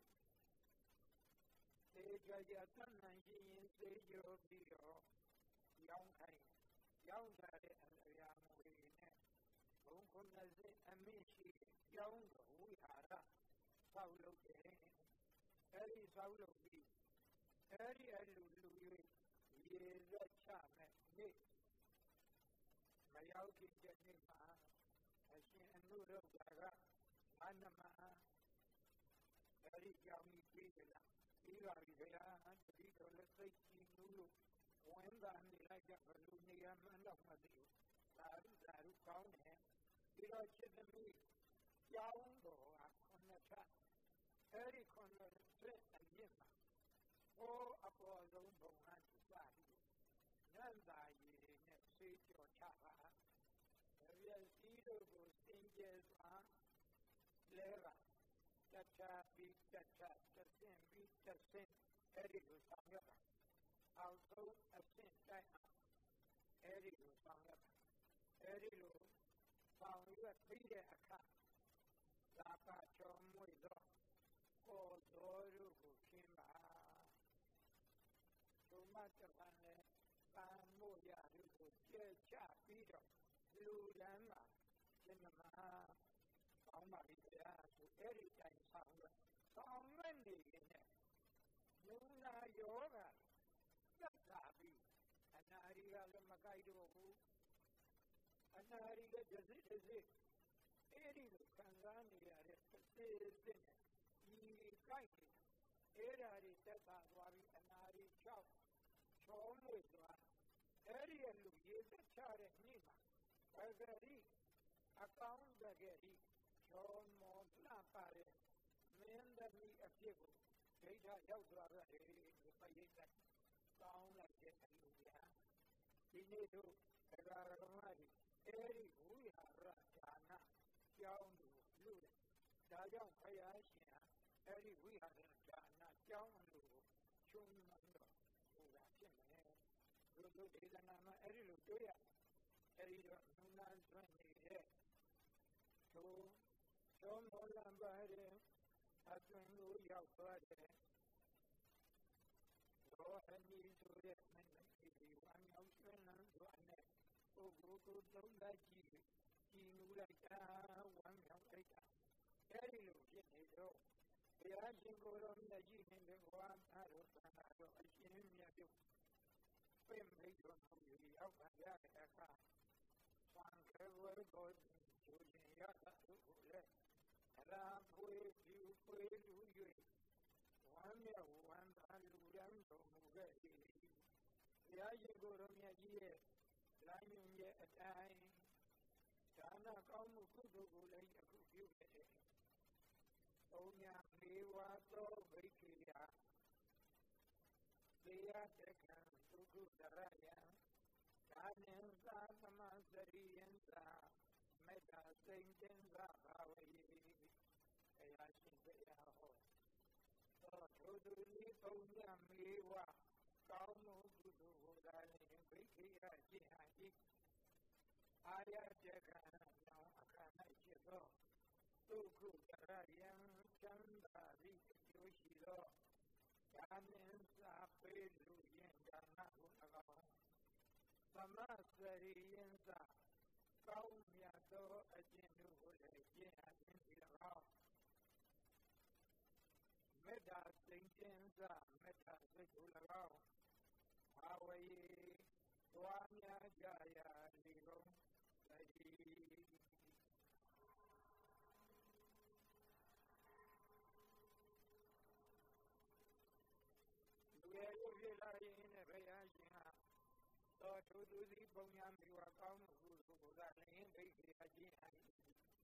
သေကြရသဏ္ဍာန်ရှိရင်သေကြောပြီးတော့ရောင်းခိုင်းရောင်းကြတဲ့အရာမွေနဲ့ဘုံခုနှစ်စိအမိရှိရောင်းတော်ဝိဟာရဆောက်လုပ်တယ်အဲဒီဆောက်လုပ်ပြီးအဲဒီအလူ၍ရေသက်ချမဲ့နေ့မရောက်ခင်တဲ့နေ့မှာအရှင်အနုရုဒ္ဓကဘာနမအဲဒီကြောင့်ပြီးကြလားပြီးပါပြီဗျာတတိတော်လည်းသိကြည့်လို့ဝန်သာနေလိုက်ကြဘလူနေရမှန်းတော့မသိဘူးသာရုကောင်းတယ်ပြီးတော့ချစ်သမီးကြောင်းတော်ကခုနှစ်ထအဲဒီခုနှစ်ဆက်အမြင့်မှာဟောအပေါ်ဆုံးဘုံကသူပါပြီးနန္တာရည်နဲ့ဆေးကြောချပါရည်စည်းတို့ကိုစင်ကြယ်စွာလဲပါတတ်ချပြီးတတ်ချတဆင့်ပြီးတဆင့်အဲဒီလိုဆောင်ရပါအောက်ဆုံးအဆင့်တိုင်းအောင်အဲဒီလိုဆောင်ရပါအဲဒီလိုဆောင်ရွက်ပြီးတဲ့အခါသာပါချောမွေသောကိုယ်တော်တို့ကိုခင်းပါသုမတ္တပန်နဲ့ပါမို့ရတို့ကိုကျဲချပြီးတော့လူလမ်းမှာရှင်မကောင်းပါပြီဗျာဆိုအဲဒီတိုင်းဆောင်ရွက်နေရင်လူနာယောဂသက်သာပြီးအနာရီကလည်းမကိုက်တော့ဘူးအနာရီကတစ်စိအဲဒီလိုခံစားနေရတဲ့တစ်စိနဲ့ဒီကိုက်နေအဲ့ဒါတွေသက်သာသွားပြီးအနာရီ6ချောမွေ့သွားအဲဒီအလူရေသက်ချတဲ့နေ့မှာပဂရိအကောင်းတကယ်ဒီချောမောလှပါတဲ့မင်းသမီးအဖြစ်ကိုဒိဋ္ဌရောက်သွားတယ်ဒီပရိသတ်ကောင်းလိုက်တဲ့အလူများဒီနေ့တို့တရားဓမ္မတွေအဲဒီဝိဟာရဒါနကျောင်းသူလူတယ်ဒါကြောင့်ဘုရားရှင်ဟာအဲဒီဝိဟာရဒါနကျောင်းလူကိုချုံမှန်တော့ဟိုတာဖြစ်မယ်တို့ဒေသနာမှာအဲဒီလိုတွေ့ရအဲဒီတော့နုနာသွင်းနေတဲ့သောမောလံပါတယ်အတွင်ကိုရောက်သွားတယ်ရောအနည်းဆိုတဲ့မင်းကြီးဒီဝမ်းရောက်ဆွေးနွေးသွားတဲ့ပုဂ္ဂိုလ်ကိုသုံးလိုက်ကြည့်နူလိုက်တာဝမ်းရောက်လိုက်တာအဲဒီလိုဖြစ်နေတော့ဘုရားရှင်ကိုယ်တော်မြတ်ကြီးနဲ့ဘဝသားတော်သံဃာတော်အရှင်မြတ်တို့ပြင်မိတ်တော်မူရောက်ပါကြတဲ့အခါသံဃာဝရကိုကျိုးခြင်းရတာတို့ကိုလည်းရာဖွေပြုဖွေလူ၍ဝမ်းမြောက်ဝမ်းသာလူရန်တော်မူခဲ့၏ဘုရားရှင်ကိုယ်တော်မြတ်ကြီးရဲ့လမ်းညွှန်ရဲ့အတိုင်းဒါနကောင်းမှုကုသိုလ်ကိုလည်းအခုပြုခဲ့တယ်။ဘုံညာမေဝါသောဘိက္ခိယသေယတကံဒုက္ခဒရယံဒါနံသာသမစရိယံသာမေတ္တာစိတ်တင်္ဂဘာဝေဘုရားရှင်တရားဟောသောထိုသူဤဘုံညာမေဝါကောင်းမှုကုသိုလ်ကိုသာလျှင်ဘိက္ခိယကျင့်ဟံ၏အာယတကံနောင်အခါ၌ဖြစ်သောဒုက္ခဒရယံချမ်းသာသည့်အကျိုးရှိသောဒါနံစာပေလူရင်ဒါနကို၎င်းသမစရိယံစာကောင်းမြတ်သောအကျင့်တို့ကိုလည်းကျင့်ရခြင်းဒီ၎င်းမေတ္တာစိတ်တင်စားမေတ္တာစိတ်ကို၎င်းဘာဝေတွားများကြရာလေကုန်တည်းလူရဲ့ရုပ်ဖြစ်လာရင်းနဲ့ဘုရားရှင်ကသောသူသူစီပုံညာမိဝကောင်းမှုကိုဘုရားလင်းဘိက္ခရာခြင်းအ၏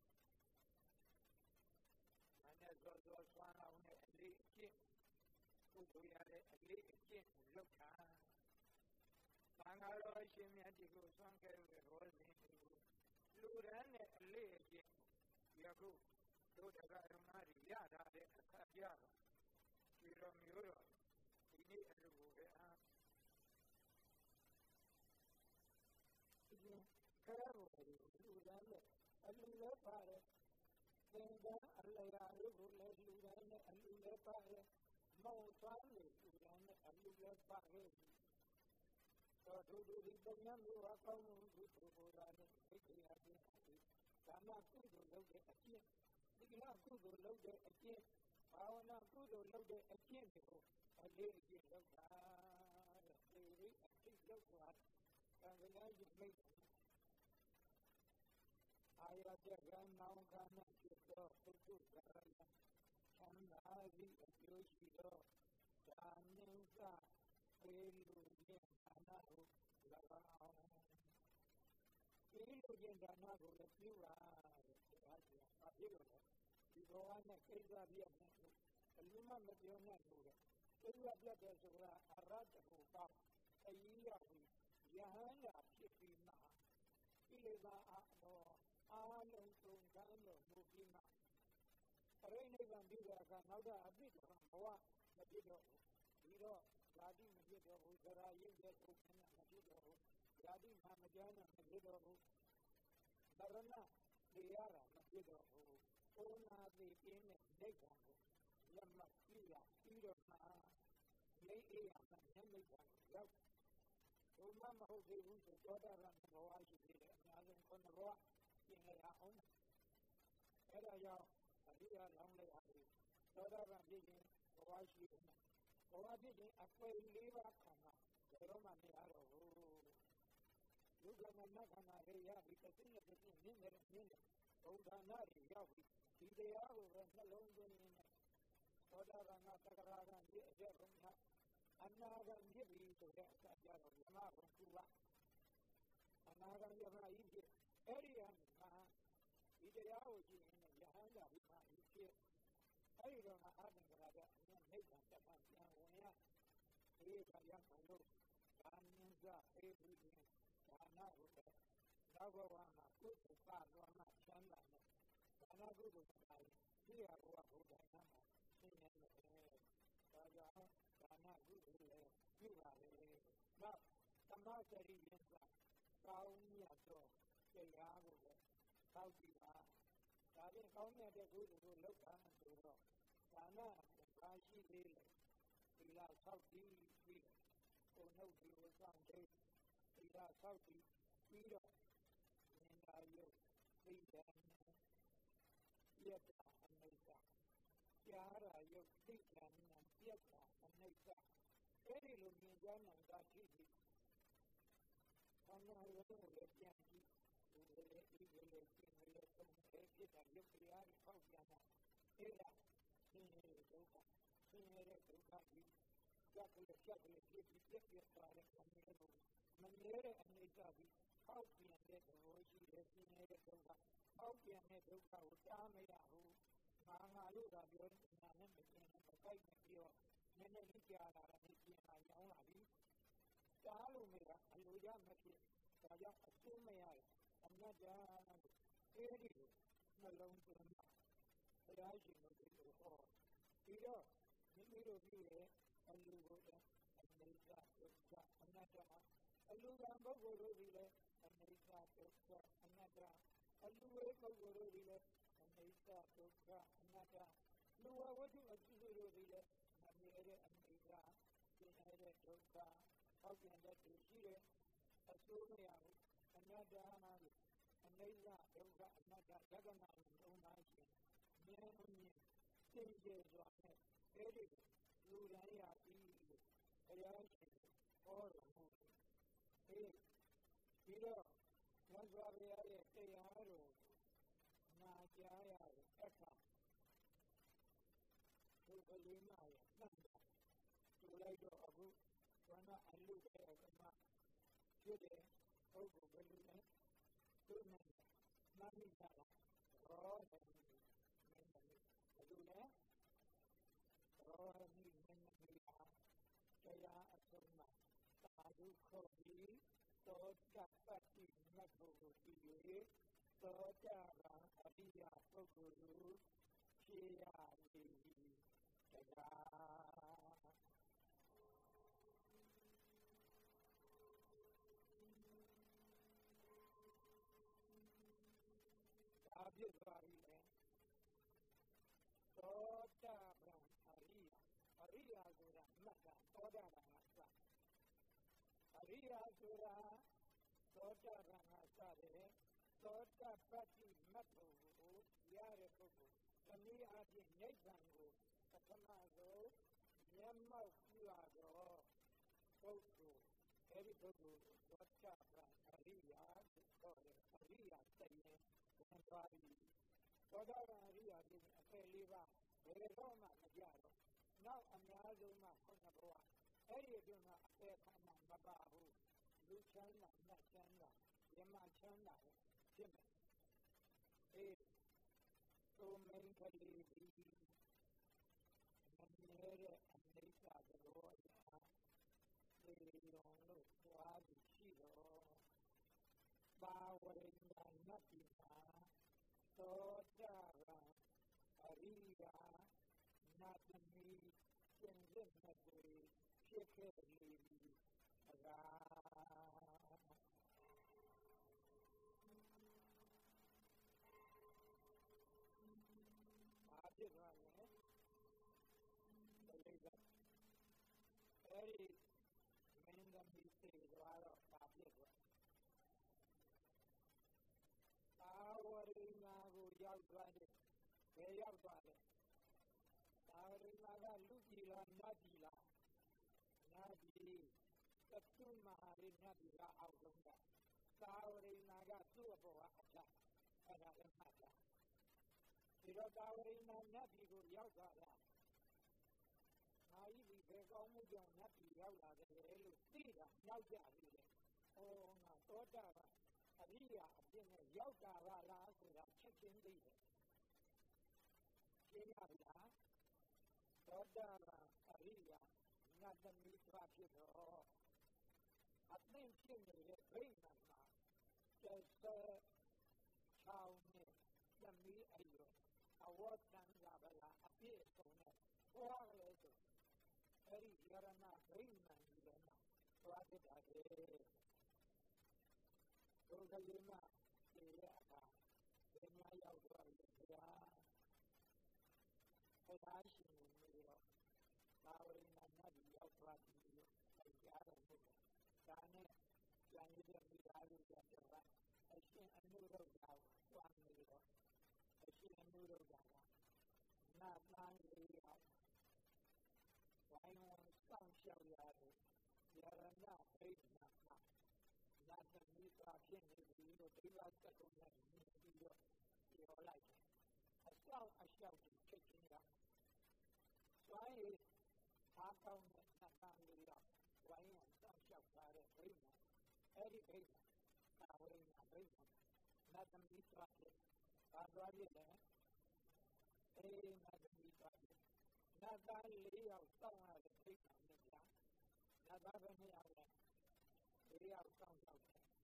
မနဲ့သောသောဆွမ်းအောင်နဲ့အလေးအကျင့်ကုသိုလ်ရတဲ့အလေးအကျင့်ကိုလုပ်တာသံဃာတော်အရှင်မြတ်ဒီကိုဆွမ်းခဲ့တဲ့ဘောဇင်ကိုလူရန်နဲ့အလေးအကျင့်ယခုတို့တရားဓမ္မတွေရတာတဲ့အခါကြတော့ဒီလိုမျိုးတော့ဒီနေ့အလိုကိုပဲအားဒီခရဘောလူရန်နဲ့အလူလည်းပါတယ်သင်္ကန်းအလရာတို့ကိုလည်းလူရန်နဲ့အလူလည်းပါတယ်မောင်သွားလို့လူရန်နဲ့အလူလည်းပါတယ်သောသူတို့ဒီပုံညာမျိုးအကောင်းမှုကိုဘုရားနဲ့သိကြရခြင်းဒါမှကုသိုလ်လုပ်တဲ့အကျင့်ဒီကနေ့ကုသိုလ်လုပ်တဲ့အကျင့်ဘာဝနာကုသိုလ်လုပ်တဲ့အကျင့်ကိုအလေးအကျင့်လုပ်တာတဲ့ဒီလိုအကျင့်လုပ်သွားသံဃာကြီးမိတ်အာရတကံနောင်ကံနဲ့ဖြစ်သောပုဂ္ဂိုလ်ကရဏချမ်းသာသည့်အကျိုးရှိသောဒါနုစပေလူခြင်းဒါနကို၎င်းပေလူခြင်းဒါနကိုလည်းပြုပါတဲ့ဒါကြီးအဖြစ်လို့ဒီဘဝနဲ့ကိစ္စပြတ်နေလို့ဘယ်လိုမှမပြောနိုင်ဘူးတဲ့ကိစ္စပြတ်တယ်ဆိုတာအရတ္တကိုပေါ့အကြီးရောက်ပြီးယဟန္တာဖြစ်ပြီးမှကိလေသာအားလုံးသုံးကမ်းလို့မူပြီးမှပရိနိဗ္ဗာန်ပြုတဲ့အခါနောက်တော့အပြစ်တော်ဘဝမဖြစ်တော့ဘူးဒီတော့ဓာတိမဖြစ်တော့ဘူးသရာယုတ်တဲ့ဥပ္ပန္နမဖြစ်တော့ဘူးဓာတိမှမကြမ်းတော့မဖြစ်တော့ဘူးမရဏနေရတာမဖြစ်တော့ဘူးဩနာတိပြင်းတဲ့နိဗ္ဗာန်ကိုလက်မှတ်ပြုရပြီးတော့မှနေအေးရမှနိဗ္ဗာန်ကိုရောက်ဘုမမဟုတ်သေးဘူးဆိုသောတာပန်ဘဝရှိသေးတယ်အများဆုံးခုနှစ်ဘဝပြင်ရအောင်အဲ့ဒါကြောင့်အရိယာလောင်းလိုက်အောင်သောတာပန်ဖြစ်ရင်ဘဝရှိတယ်ဘဝဖြစ်ရင်အကွယ်၄ပါးခန္ဓာဘယ်တော့မှမရတော့ဘူးလူကမနခန္ဓာတွေရပြီးတစ်စိနဲ့တစ်စိမြင့်တယ်မြင့်တယ်ဘုဒ္ဓနာတွေရောက်ပြီးဒီတရားကိုပဲနှလုံးသွင်းနေတယ်သောတာပန်ကသက္ကရာကပြည့်အကျက်ဘုံကအနာဂံဖြစ်ပြီးဆိုတဲ့အစကြတော့ဓမ္မဘုံကူပါအနာဂံယမကြီးဖြစ်အဲ့ဒီမှာဒီတရားကိုကြည့်ရင်ယဟန္တာဘုရားကြီးဖြစ်အဲ့ဒီတော့အာသင်္ကရာကအမြဲနိဗ္ဗာန်တက်မှပြန်ဝင်ရဒီကရအောင်လို့ဒါမြင်စားအေးဘူးခြင်းဒါနကိုနောက်ဘဝမှာကုသိုလ်ပါတော်မှချမ်းသာတယ်ဒါနကုသိုလ်ပါဒီရဘဝဘုရားနာမှာရှင်းနေတယ်ဒါကြောင့်ဒါနကုသိုလ်လည်းပြုပါလေနောက်သမစရိယံကောင်းမြတ်သောတရားကိုလည်းသောက်ကြည့်ပါဒါဖြင့်ကောင်းမြတ်တဲ့ကုသိုလ်ကိုလုပ်တာဆိုတော့ဒါနဘာရှိသေးလဲသီလဆောက်တည်ပြီးကိုယ်နှုတ်ဒီကိုစောင့်ကြည့်သီလဆောက်တည်ပြီးတော့ဉာဏ်သာယုတ်သိတယ်ပြတ်တာအနိစ္စကြားရာယုတ်သိတယ်ပြတ်တာအနိစ္စအဲ့ဒီလိုမြင်ကြနိုင်တာရှိပြီးခန္ဓာရုပ်ကိုလည်းပြန်ကြည့်ဒီလိုဒီလိုရှင်းလို့သုံးတယ်ဖြစ်တာရုပ်တရားတွေပေါက်ပြန်တာအဲ့ဒါရှင်းရတဲ့ဒုက္ခရှင်းရတဲ့ဒုက္ခကြီးကြက်ကလေးဖြစ်ပြီးပြည့်သွားတဲ့အနေနဲ့မမြဲတဲ့အနေအထားကြီးပေါက်ပြန်တဲ့သဘောရှိတဲ့ရှင်းရတဲ့ဒုက္ခပေါက်ပြန်တဲ့ဒုက္ခကိုတားမရဘူးငါလို့သာပြောနေတာနဲ့မကျင်ဘူးပိုက်ပြီးတော့နည်းနည်းလေးကြားလာတာနဲ့ပြင်လာရောင်းလာပြီတားလို့မရအလိုရမဖြစ်ဒါကြောင့်အကျိုးမရအနတ္တအဲဒီနှလုံးသွင်းဘုရားရှင်တို့ဒီလိုဟောပြီးတော့မိမိတို့ပြုတဲ့အလူကိုအနိစ္စဒုက္ခအနတ္တအလူကံပုဂ္ဂိုလ်တို့ဒီလည်းအနိစ္စဒုက္ခအနတ္တအလူဝေပုဂ္ဂိုလ်တို့ဒီလည်းအနိစ္စဒုက္ခအနတ္တလူဝဝတ္ထုအကျိုးတို့ဒီလည်းမမြဲတဲ့အနိစ္စကျင်တဲ့ဒုက္ခပေါက်ပြန်တဲ့သူရှိတယ်အကျိုးမရဘူးအနတ္တလို့အနေရဒုက္ခအနတ္တလက္ခဏာကိုသုံးပါခြင်းဉာဏ်အမြင်သိကျစွာနဲ့အဲဒီလူတိုင်းရပြီးလို့ဘုရားရှင်ဟောတော်မူတယ်ပြီးတော့မြတ်စွာဘုရားရဲ့တရားတော်နာကြားရတဲ့အခါဒီကလေးမရဲ့နှံ့တာဆိုလိုက်တော့အခုဝန္ဒအလူပဲကမှဖြစ်တဲ့ပုဂ္ဂိုလ်ဘယ်လိုလဲသူ့နဲ့မမိတာလားရောတယ်မင်းသမီးဘယ်လိုလဲရောမိမင်းသမီးဟာတရားအဆုံးမှာသာဓုခေါ်ပြီးသောတပတ္တိမတ်ဖို့ကိုကြည့်၍သောတပန်အရိယပုဂ္ဂိုလ်ကိုဖြေရသည်တရားဒါဖြစ်သွားပြီလေသောတပန်အရိယဆိုတာမှတ်တာသောတပန်ကစအရိယဆိုတာသောတပန်ကစတယ်သောတပတ္တိမတ်ဖို့ကိုရတဲ့ပုဂ္ဂိုလ်တနည်းအားဖြင့်နိဗ္ဗာန်ကိုပထမဆုံးမျက်မှောက်ပြုရတော့ပုဂ္ဂိုလ်အဲဒီပုဂ္ဂိုလ်ကိုသောတပန်အရိယလို့ခေါ်တယ်အရိယစိတ်နဲ့ဝင်သွားပြီသောတပန်အရိယဒီအပယ်လေးပါဘယ်တော့မှမကြတော့နောက်အများဆုံးမှခုနဘဝအဲ့ဒီအတွင်းမှာအပယ်ခန္ဓာမပါဘူးလူချမ်းသာနတ်ချမ်းသာယမချမ်းသာဖြစ်မယ်သို့မိန်ကလေးဒီမမြဲတဲ့အနိစ္စသဘောအရာသေရုံလို့သွားပြီးရှိတော့ပါဝရိညာနတ်ပြည်မှာသောတပန်အရိယာနတ်သမီးကျင့်တဲ့မတွေဖြစ်ခဲ့လေပြီဘာဖြစ်သွားလဲအဲဒီမင်းသမီးသိသွားတော့ဘာဖြစ်သွားပါဝရိနာကိုရောက်သွားတယ်ဘယ်ရောက်သွားလဲပါဝရိနာကလူပြည်လားနတ်ပြည်လားနတ်ပြည်သတ္တုမဟာရိနတ်ပြည်ကအောက်ဆုံးကပါဝရိနာကသူ့အပေါ်ကအထက်အဲ့ဒါလည်းမှတ်တာဒီတော့ပါဝရိနာနတ်ပြည်ကိုရောက်သွားတာငါဤဒီဘယ်ကောင်းမှုကြောင့်နတ်ပြည်ရောက်လာတယ်လို့သိတာရောက်ကြပြီလေငါသောတာပန်အရိယာအဖြစ်နဲ့ရောက်တာပါလားဆိုတာချက်ချင်းသိတယ်ရှင်းရပြီလားသောတာပန်အရိယာနတ်သမီးသွားဖြစ်တော့အသင်ဖြစ်နေတဲ့ဗိမာန်မှာ6နှစ်သမီးအယုံအဝတ်တန်ကြပါလားအပြည့်စုံနဲ့ဘွားလေဆိုအဲဒီရဏဗိမာန်ကြီးလည်းသွားဖြစ်တာလေဒုက္ခလေးမှသိရတာဘယ်မှာရောက်သွားပြီဘုရားရှင်နေတော့ပါဝရိနာနတ်ကြီးရောက်သွားပြီလို့ကြားတယ်ဘုရားဒါနဲ့ကျန်ရတဲ့မိသားစုတွေကအရှင်အနုရုဒ္ဓကိုသွားနေတော့အရှင်အနုရုဒ္ဓကနတ်သားလေးရောက်ဝိုင်းဝန်းစောင့်ရှောက်ရတဲ့ရဏဗိမာန်မှာနတ်သမီးသွားဖြစ်နေပြီလို့ဒိဗ္ဗစကုနဲ့မြင်ပြီးတော့ပြောလိုက်တယ်အရှောက်ချက်ချင်းကစွမ်းရည်အားကောင်းတဲ့နတ်သားလေးရောက်ဝိုင်းဝန်းစောင့်ရှောက်ထားတဲ့ဗိမာန်အဲ့ဒီဗိမာန်ပါဝရိနာဗိမာန်နတ်သမီးသွားဖြစ်ဘာသွားဖြစ်လဲနတ်သမီးသွားဖြစ်နတ်သား၄ယောက်စောင့်ရတဲ့ဗိမာန်နဲ့ကြာနတ်သားပဲ2ယောက်နဲ့4ယောက်စောင့်တယ်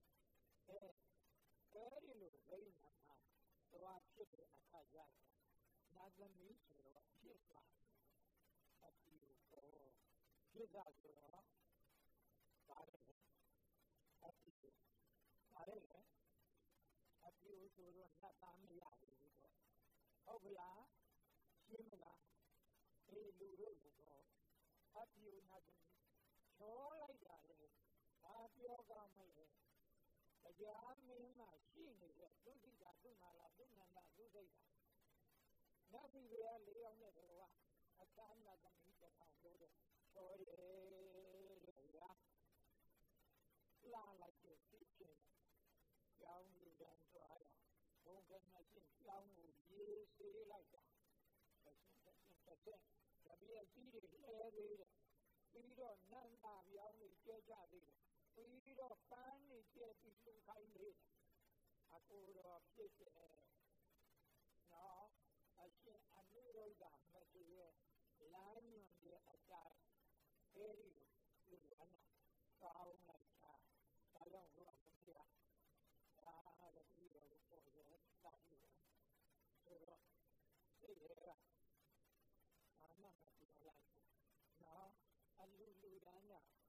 အဲဒီလိုဗိမာန်မှာသွားဖြစ်တဲ့အခါကျတော့နတ်သမီးဆိုတော့ဖြစ်သွားအတီးကိုဖြစ်တာဆိုတော့ပါတယ်အတီးပါတယ်အတီးဆိုတော့နတ်သားမရဘူးတော့ဟုတ်ကလားရှင်းမလားလူတို့ကတော့အတီးနတ်သမီးချောလိုက်တာလေဘာပြောကောင်းမလဲတတရားမင်းမှရှိနေတဲ့သုတိကသုမာလာသုနန္ဒသုစိတ်တာနတ်ပြည်ကလေးယောက်နဲ့တော့အခမ်းအနားသမီးတစ်ထောင်လို့တဲ့ဆိုရဲတဲ့ဗျာလာလိုက်တဲ့ဖြစ်ချင်းကြောင်းလူတန်းသွားရဘုံကနဲ့ချင်းကြောင်းကိုရေးစေးလိုက်တာတစ်ချက်တပည့်ကြီးတွေလဲသေးတယ်ပြီးတော့နန္တာပြောင်းနေကြကြသေးတယ်ပြီးတော့ပန်းနေကြပြီးလူခိုင်းနေအကူတော်ဖြစ်တယ်နော်အရှင်အနုရုဒ္ဓမထေရလမ်းညွှန်တဲ့အတိုင်းအဲဒီလူကကောင်းလိုက်တာဒါကြောင့်ဘုရားဘုရားဒါလည်းပြီးတော့ပေါ်ရတာပြီးတော့ဆိုတော့သိရတာအာမမပြောလိုက်နော်အလူတန်းက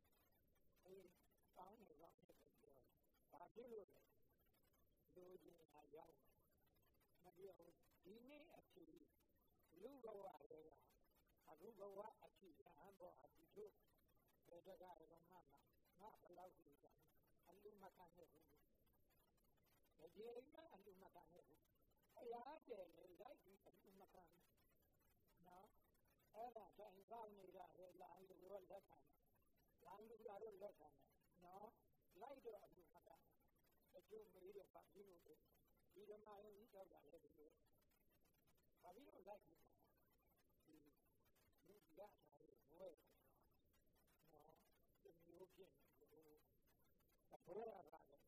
ကောင်းနေတော့ဖြစ်တယ်ပြောဘာဖြစ်လို့လဲလူချင်းဟာရောက်မပြောဒီနေ့အဖြစ်လူဘဝတွေကအခုဘဝအဖြစ်အဟံဘောအဖြစ်တို့ဘယ်တကားတော့မှငါဘယ်လောက်ကြည့်တာအလူမခံနဲ့ဘူးဒီအိမ်ကအလူမခံနဲ့ဘူးအရာတဲ့လေလိုက်ပြီးအလူမခံနော်အဲ့ဒါတိုင်းကောင်းနေတာလေလာလူရောလက်ခံလာလူရောလက်ခံနော်လိုက်တော့အလူမခံအကျိုးမေးတော့ဘာဖြစ်လို့ဒီဓမ္မယုံကြီးတော့တာလေဒီလိုဘာဖြစ်လို့လိုက်ပြီးဒီလူရတာလေဘွဲနော်ဒီမျိုးဖြစ်နေလို့ဘွဲရတာလေ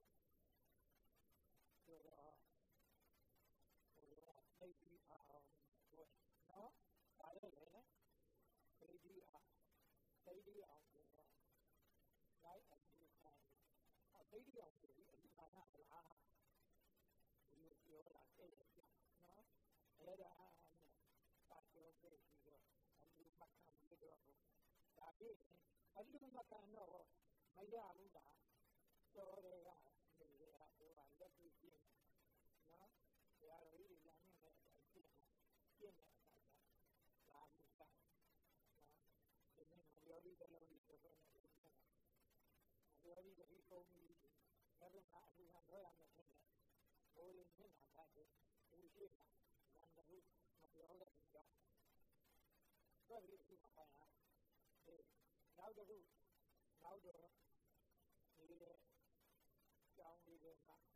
ဆိုတော့ဟိုသိပြီးအောင်ဘွဲနော်ဒါလည်းလေသိပြီးအောင်ဆိုတော့လိုက်အတူခံအသိဉာဏ်ကိုအတူခံရလားဒီလိုပြောတာတဲ့နော်အဲ့ဒါနဲ့ပါပြောခဲ့ပြီးတော့အလူမခံပြီးတော့ဒါဖြင့်အလူမခံတော့မရဘူးလားတော်တွေကနေရတော့လက်ပြီးပြင်းနော်ဆရာတော်ကြီးလမ်းနဲ့အတိုင်းပြင်းတဲ့အတိုင်းလာပြီးတာနော်ဒီနေ့မပြောပြီးတော့လို့ပြောနေတယ်ပြောပြီးတော့ဒီကုန်းကြီးလည်းတော့အလူခံတော့ရမယ်ဖြစ်တယ်ဘိုးလေးမျက်နှာသားတယ်ဦးရှိတာလမ်းတို့မပြောတဲ့ဒီကတော့ဒီလိုပါရနောက်တော့ဒီလေကြောင်းလေးကစမ်း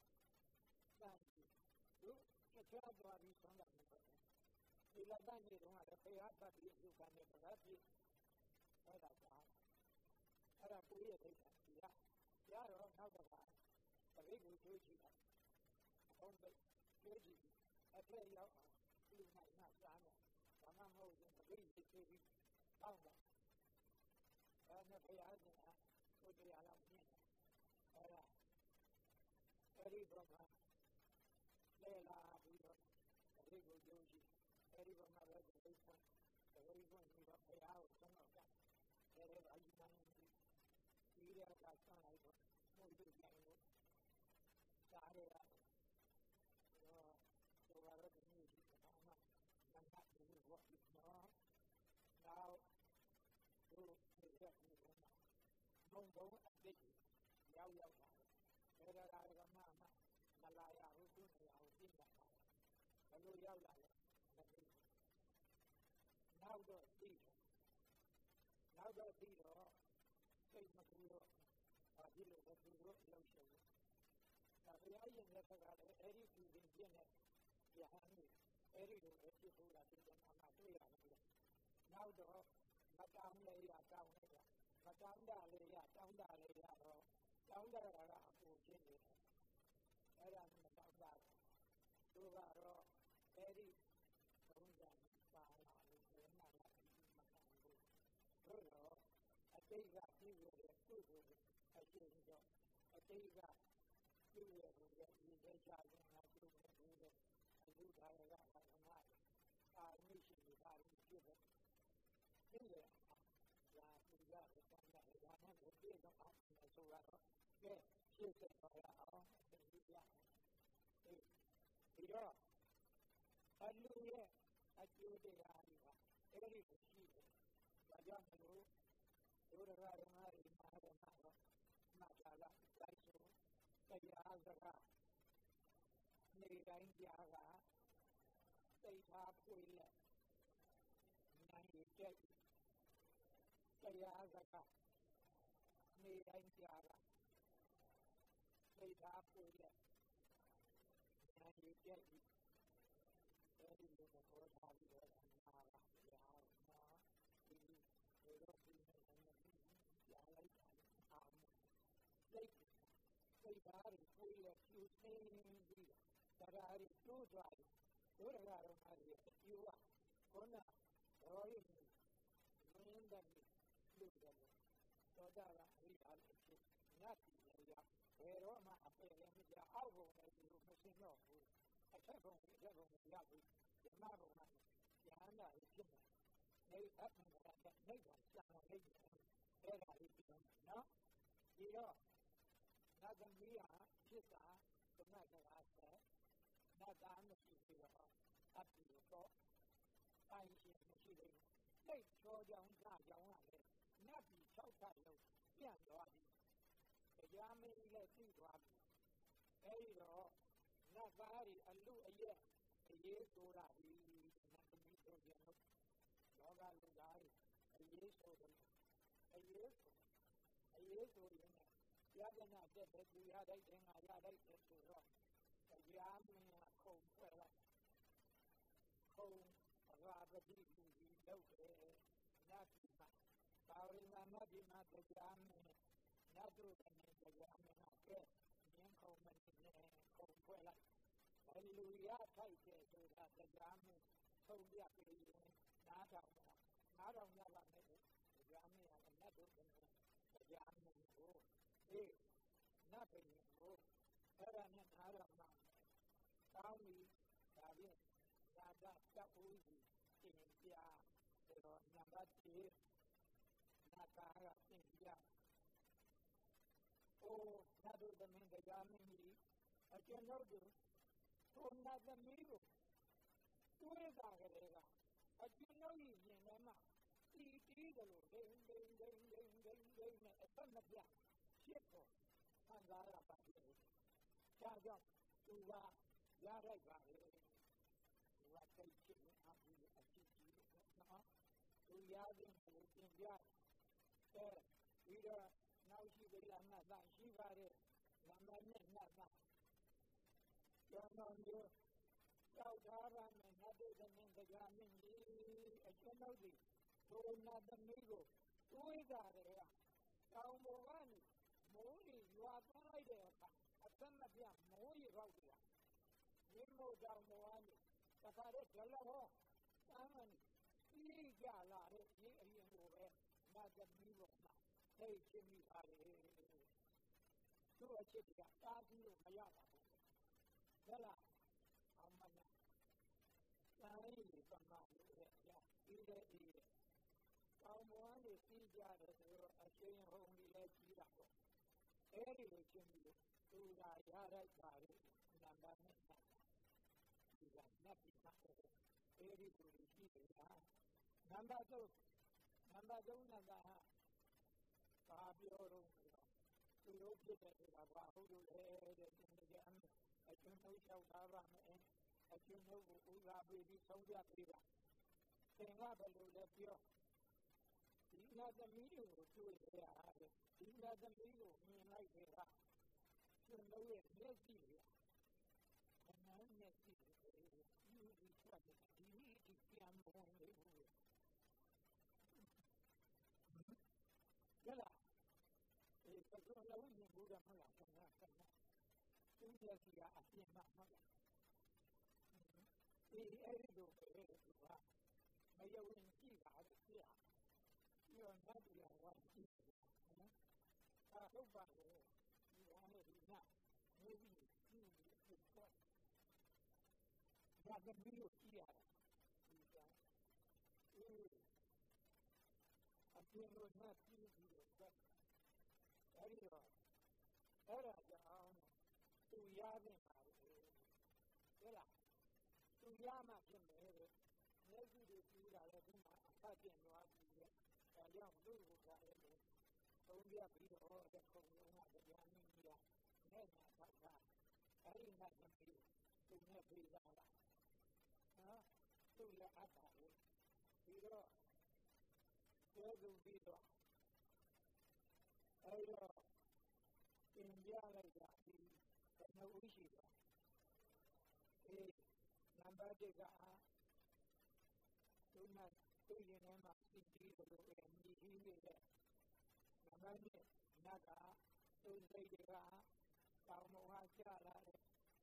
သူချက်သွားပြီးဆုံးတာမဟုတ်ဘူးဒီလက်တန်းကြီးတော့လည်းဖေးဟာတ်ပြီးလူကနေပကားပြီးအဲ့ဒါကြောင့်အဲ့ဒါကိုရတဲ့ကိစ္စရတော့နောက်တော့ပရိတ်ကိုတွေးကြည့်တာအုံးပိတ်တွေးကြည့်အထက်ရောက်အောင်လူနိုင်မှစားတယ်ဘာမှမဟုတ်ဘူးပရိတ်ကိုတွေးပြီးတောင်းတာအဲ့ဒါဖေးဟာကကိုတရားလောက်ပြင်းတယ်အဲ့ဒါအဲ့ဒီတော့လဲလာပြီးတော့ပရိတ်ကိုကြိုးကြည့်အဲ့ဒီတော့မှလည်းဒီကိစ္စဒီလိုမျိုးတော့ဖေးဟာကိုဆုံးတော့တာအဲ့ဒါအကြီးမှန်းဒီရကဆောင်းလိုက်တော့ဘုရားပြန်လို့စားရတာတော့တော့ဒီနေ့ဒီကတော့မှလမ်းကဒီလိုပေါ့နော်နောက်တို့ဒီရက်ကိုဘုံအတိတ်ရောက်လာတယ်ဒါကမှမလာရဘူးသူ့နေရာကိုပြင်တာဘယ်လိုရောက်လာလဲနောက်တော့ပြီးတော့စိတ်မကူတော့ဘာဖြစ်လို့လဲသူတို့လောက်ရှုံးဒါဘုရားရှင်လက်ထက်ကလည်းအဲ့ဒီသူရင်ပြည့်နဲ့ရဟန်းတွေအဲ့ဒီလိုအဖြစ်ဆိုတာဒီကမှာတွေ့ရတယ်နောက်တော့မတောင်းလေရတောင်းလိုက်မတောင်းတာလေရတောင်းတာလေရတော့တောင်းတာကအပူဖြစ်နေတယ်အဲ့ဒါမတောင်းတာသူကတော့အဲ့ဒီဘုရားပါလာလို့ဘယ်မှာလဲမခံဘူးတို့တော့အတိတ်ကပြုရတဲ့ကုသိုလ်အကျိုးကြောင့်အတိတ်ကပြုရတဲ့ဒီဒေသရင်ငါပြုနေတဲ့အလူသားရကဘာမှအာမရှိဘူးဒါလည်းပြုတယ်ဒီလေလာပူရတဲ့ဆန္ဒရဟန်းကိုပြေတော့အောင်ဆိုတော့ကဲရှင်းဆက်ပါရအောင်ဒီပြဒီတော့အလူရဲ့အကျိုးတရားတွေကအဲ့ဒီကိုရှိတယ်ဒါကြောင့်မလို့ဒုရရငါရီမာရမှာတော့မှတ်တာကလိုက်ဆိုတရားစကားနေတိုင်းကြားကသိထားဖွေးလက်ဉာဏ်ရည်ကျက်တရားစကားနေတိုင်းကြားကသိထားဖွေးလက်ဉာဏ်ရည်ကျက်အဲဒီလိုသဘောထားပြီးတော့နာပါတရားနော်ဒီလိုဒီနေ့ကြားလိုက်တာအောင်သိသားတွေဖွေးလက်ကျူးသိပြီးတရားတွေတိုးသွားတယ်တို့ရကတော့မှဒီအကျိုးကခုနတော်ရည်မင်းတဲ့လူတွေသောတာပန်အရိယာအဖြစ်ညတ်ပြီးရဘယ်တော့မှအပယ်လည်းမကြအောက်ဘုံလည်းဒီလိုမရှင်းတော့ဘူးအထက်ဘုံမရဘူးဓမ္မဘုံမှာဉာဏ်သာဖြစ်တယ်နေအပ်နေတာနေကစာမလေးအဲ့ဒါလေးပြောနော်ဒီတော့နတ်သမီးဟာဖြစ်တာသမတ်တရားဆက်နတ်သားမရှိဘူးတော့အပ်ပြီးတော့တိုင်းရှင်မရှိဘူးစိတ်ချောကြောင်ကြကြောင်ကလည်းနတ်ပြီး၆ခါလုံးပြန်သွားပြီတရားမင်းကြီးလည်းသိသွားပြီအဲဒီတော့နတ်သားတွေအလူအရက်အရေးဆိုတာဒီနတ်သမီးတို့ပြန်လို့လောကလူသားတွေအရေးဆိုတယ်အရေးဆိုရင်ယတနာတက်တဲ့သူရတဲ့ငါရတဲ့ဆိုတော့တရားမင်းကခုံဖွဲ့လိုက်ခုံရာပတိလူကြီးလုပ်တယ်နတ်ပြည်မှာပါဝိမာနတ်ပြည်မှာတရားမင်းနတ်တို့ကနေတရားမင်းကမြင်းခုံမနေနဲ့ခုံဖွဲ့လိုက်ဘယ်လူရထိုက်တဲ့ဆိုတာတရားမင်းဆုံးပြပြီးရင်နားထောင်ရပါမယ်တရားမင်းကနတ်တို့ကနေတရားမင်းကိုနတ်ပြည်ကိုအဲ့ဒါနဲ့နားထောင်မှကောင်းပြီဒါဖြင့်သာသတပ်ဦးကြီးသင်ပြတော့နံပါတ်1နတ်သားကသင်ပြနတ်တို့သမင်းတရားမင်းကြီးအကျွန်ုပ်တို့ထိုနတ်သမီးကိုတွေးတာကလေးကအကျွန်ုပ်ရင်ထဲမှာတီးတယ်လို့ဒိန်နဲ့အသက်မပြဖြစ်ပေါ်ခံစားရပါတယ်ဒါကြောင့်သူကရလိုက်ပါလေသူကသိချင်အမှုအဖြစ်ကြီးလို့နော်သူရခြင်းကိုသင်ပြပြီးတော့နောက်ရှိသေးလားငါသာရှိပါတယ်နံပါတ်နဲ့ငါသာကျောင်းတော်မျိုးကြောက်ထားပါမယ်နတ်တို့သမင်းတရားမင်းကြီးအကျွန်ုပ်ဒီထိုနတ်သမီးကိုတွေးကြတယ်တောင်ပေါ်ကနေမိုးကြီးရွာသွန်းလိုက်တဲ့အခါအသက်မပြမိုးကြီးရောက်သွားမြင်းမို့တောင်ပေါ်ကနေတခါတည်းဒလဟောတမ်းမှန်ကြီးကြလာတဲ့အရင်ကိုပဲနတ်သမီးပေါ်မှာသိချင်းမိပါလေသူ့အချစ်ကတားပြီးလို့မရပါဘူးဒလအောင်မနာတိုင်းဒီပမာလို့ရဒီတဲ့တောင်ပေါ်ကနေပြီးကြတယ်ဆိုတော့အချင်းဟုံးလေးလည်းကြီးတာပေါ့အဲဒီလိုချင်းပြီးသူကရလိုက်ပါလေနံပါတ်နဲ့ဒီကနတ်ပြည်မှာအဲဒီလိုရှိတယ်နံပါတ်3နံပါတ်3ကဘာပြောတော့သူတို့ဖြစ်တဲ့ဆိုတာဘာဟုတ်လို့လဲတဲ့ဒီကအကျွန်းထုတ်လျှောက်ထားပါမယ်အကျွန်းထုတ်ကိုဥစားပေးပြီးဆုံးဖြတ်ပေးပါသင်ကဘယ်လိုလဲပြောဒီနတ်သမီးကိုတွေ့ရတယ်ဒီနတ်သမီးကိုမြင်လိုက်တဲ့ကကျွန်တော်ရဲ့မျက်စိကအနမ်းမျက်စိကိုယူပြီးထွက်တယ်ဒီနေ့ဒီပြန်ပေါ်နေဘူးကြလားဘယ်လိုလုပ်နေဘူးတော့မလားဆန္ဒဆန္ဒသူ့ရဲ့စီကအပြင်းမှမဟုတ်လားအဲဒီလိုပဲသူကမယုံကြည်ပါဘူးပြပြီးတော့နတ်တရားဝါကြည့်နော်ဟုတ်ပါလေဒီဟာနဲ့ဒီနတ်မျိုးပြီးပြုပြီးပေါ့ဒါကဘီလိုကြည့်ရတာဒီကအပြင်းလို့နတ်ပြုပြီးတော့အဲဒီတော့အဲ့ဒါကြောင့်သူရတဲ့ပါလေဟုတ်လားသူရမှဖြစ်မယ်တဲ့မျက်စိတွေပြတာလည်းဒီမှာအဖတ်ကျင်သွားပြီးတဲ့ဒါကြောင့်လူ့ကိုယ်ကလည်းသုံးပြပြီးတော့တဲ့ခုံလုံးကတရားမင်းကြီးကမျအဲ့ဒါပါအဲ့ဒီနဲ့သမီးသူနဲ့ပြေးလာတာနော်သူ့လည်းအပ်တာလေပြီးတော့ကျဲသူပြီးတော့အဲ့တော့သင်ပြလိုက်တာဒီဘယ်နှဦးရှိတော့နံပါတ်1ကသူ့နဲ့သူ့ရင်ထဲမှာစီတီးလို့မြည်ကြီးနေတဲ့နံပါတ်2နတ်ကသူ့စိတ်တွေကတောင်ပေါ်ကကျလာတယ်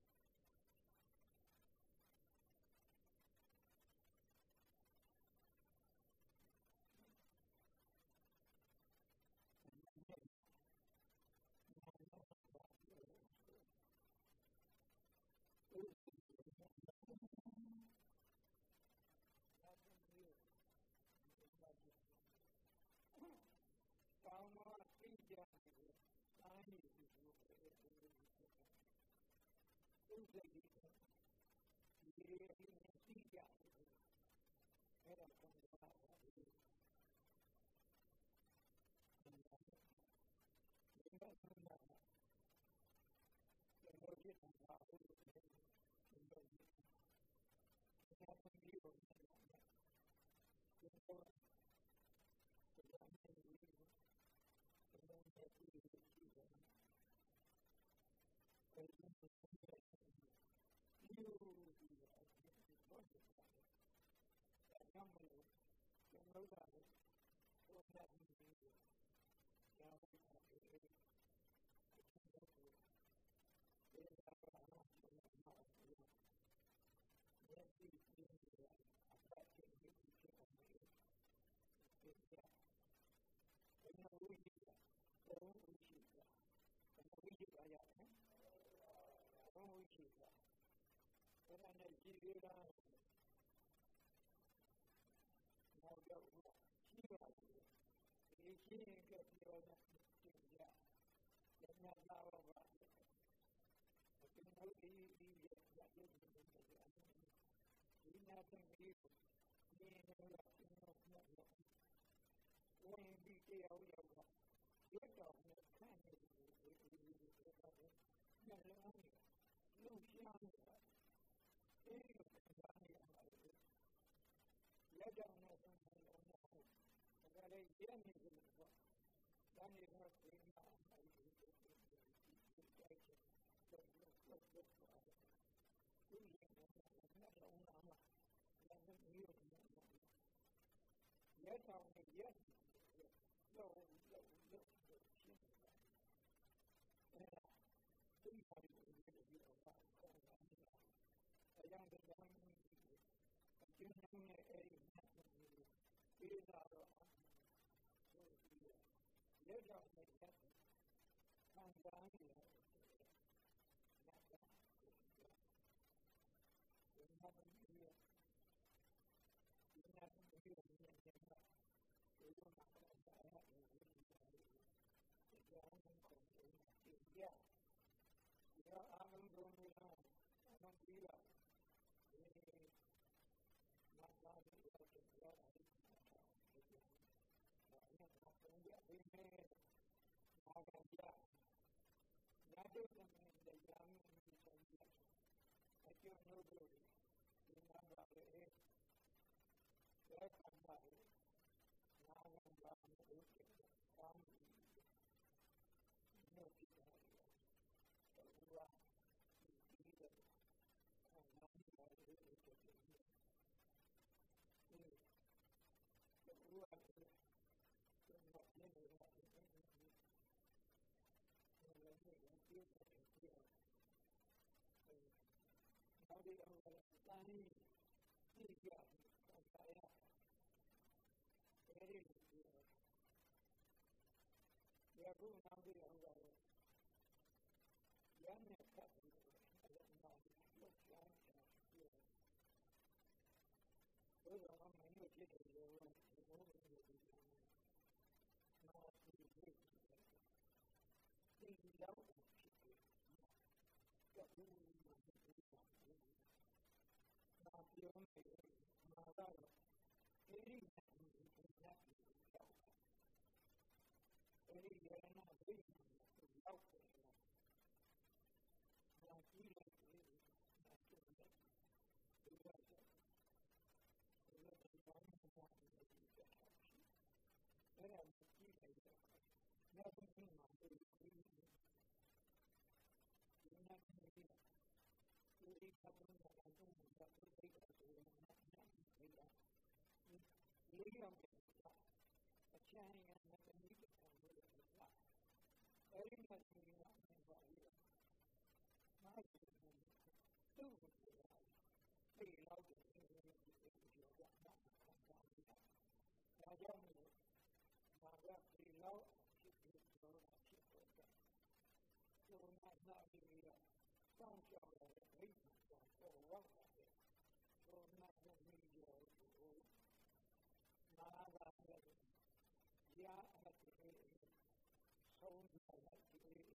တောင်ပေါ်ကသိကြတယ်တိုင်းနေပြီလို့သူ့စိတ်ကြီးဒီလိုသိကြတယ်အဲ့ဒါကိုဘာလို့ဒီလိုဆိုတာဒီလိုဖြစ်နေတာဘာလို့ဒီလိုဖြစ်နေတာဒီလိုဖြစ်နေတာဒီလိုကြောင့်မလို့ကျွန်တော်တို့ကဘုရားရှင်ကိုကြောက်ပါတယ်ဒီလိုဒီလာတာတော့ဘုရားမှာရဲ့ဒီဒီအပတ်ချင်းဒီဖြစ်အောင်ဒီကဘယ်လိုဝိဇ္ဇာဘယ်လိုဝိဇ္ဇာဘယ်လိုဝိဇ္ဇာရတယ်ဘယ်လိုဝိဇ္ဇာအဲ့ဒါနဲ့ကြည့်ရတာနောက်တော့ရှိပါတယ်ဒီရှင်းကပြောတာတင်ကြလက်နက်လာတော့ပါတယ်ဒီလိုဒီရဲ့လက်ရည်တွေဒီနာတဲ့ဒီဒီလိုလာတင်တော့ဝင်ပြီးတရားရောက်တာရွတ်တော်နဲ့ခန့်နေတယ်ဒီလိုညလုံးလှူရှားနေတာအဲဒီလိုခံနေရပါတယ်လက်ကြောင့်နဲ့ဆုံးတယ်လို့ဒါလည်းရနေတယ်ပေါ့ဒါနေတော့ဒီမှာအဲဒီလိုတိုက်ချင်တယ်လို့ပါတယ်ဒီလိုနဲ့တော့နာမလည်းမျိုးလက်ကြောင့်နဲ့ရက်လို့ရှင်းတယ်အဲဒီပါဒီလိုပြောတာကောင်းတယ်အရင်ကတည်းကအကျဉ်းနဲ့အဲဒီပြေးလာတော့လက်ကြောင့်နဲ့ခံစားနေရတယ်လက်ကြောင့်ဒီမှာဒီလိုနေတာဒီလိုနေတာဒီလိုမှတော့ဒါရတဲ့ဒီကြောင့်ကိုဒီရအားလုံးတို့နေတာအမှန်ကြီးလားမာသာဒီတော့ပြောတာဒီအဲ့ဒါတော့ဒီအပြင်မှာကကြနာတို့သမီးတရားမျိုးမျိုးဆုံးပြအကျိုးလို့ဒီမှာပါလေလက်ခံပါလေနာမည်ပါလို့ကောင်းပြီမြို့ပြတယ်ဘုရားဒီလိုခံနိုင်တယ်လို့ပြောတယ်ဘုရားကျွန်တော်လည်းနေရတယ်ဘယ်လိုလဲဒီလိုပြောတယ်နောက်ဒီအောင်တန်းကြီးကြည့်ကြတယ်ဆရာအဲဒီလိုပြောတယ်အခုနောက်ဒီအောင်ကရမ်းနေခတ်ပြီးတော့နောက်လောက်ချမ်းတယ်ပြောတယ်ဘယ်တော့မှမင်းတို့ဖြစ်တယ်လို့ဘယ်လိုလုပ်လို့ဒီနောက်ဒီလိုဒီလောက်ဖြစ်တယ်တော့ဘူးနောက်ပြောနေမှာတော့အဲဒီအဲဒီရနာဒီရောက်တယ် Satu dalam itu satu dari kesulitan Liam China yang memiliki kandungan besar. Dari negara negara masih itu beliau juga raja maka beliau itu Karena dia sangat baik dan orang karena dia itu nada dia ada sound dari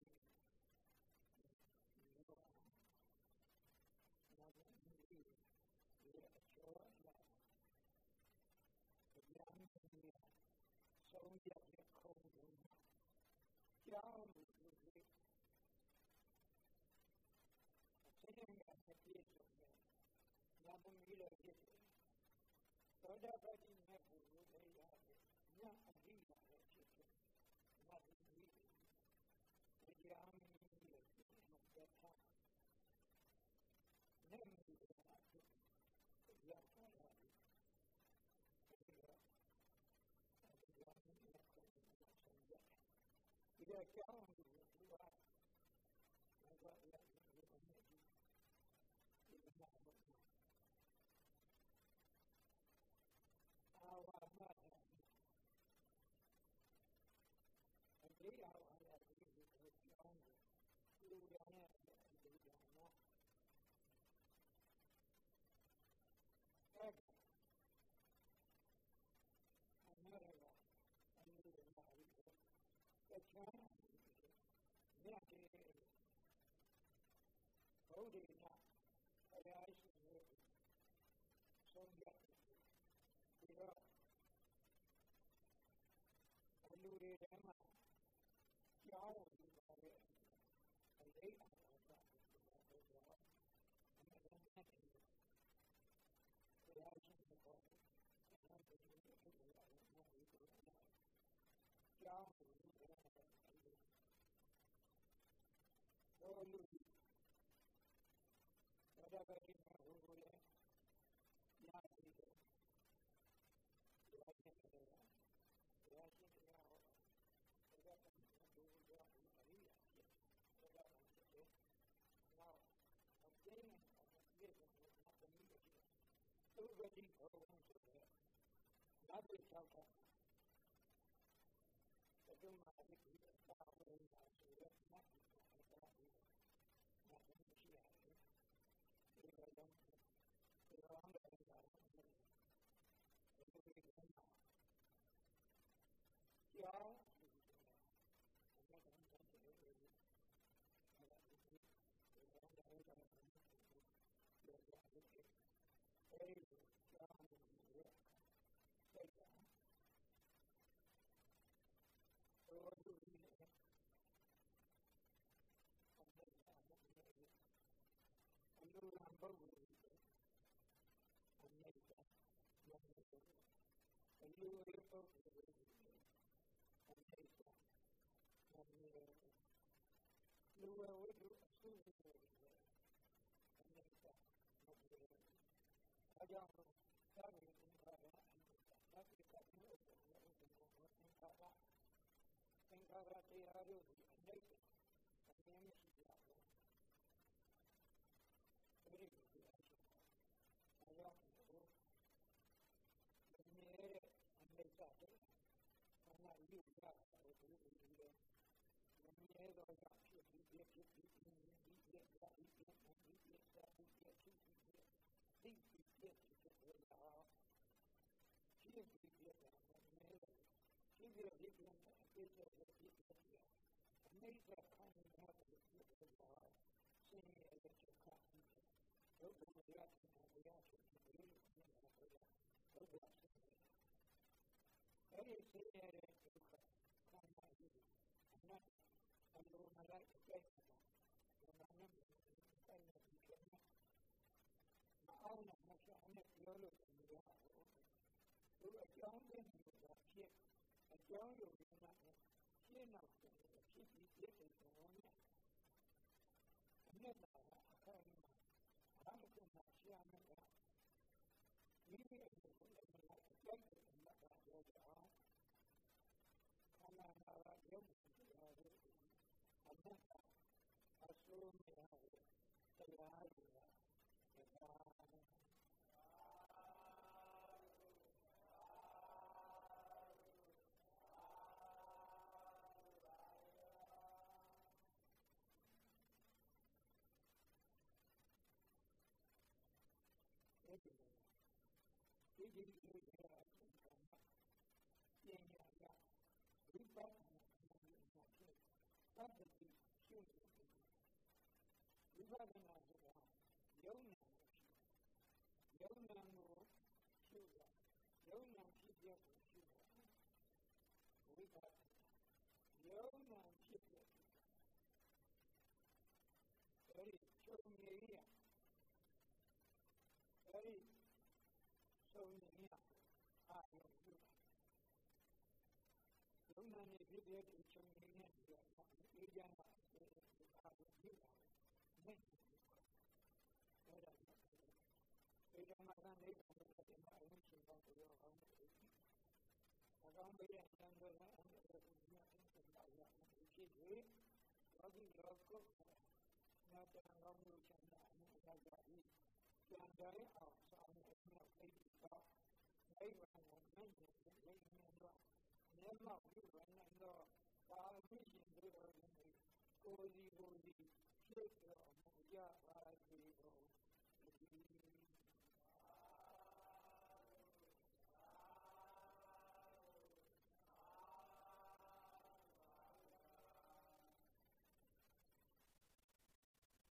me have the Raya.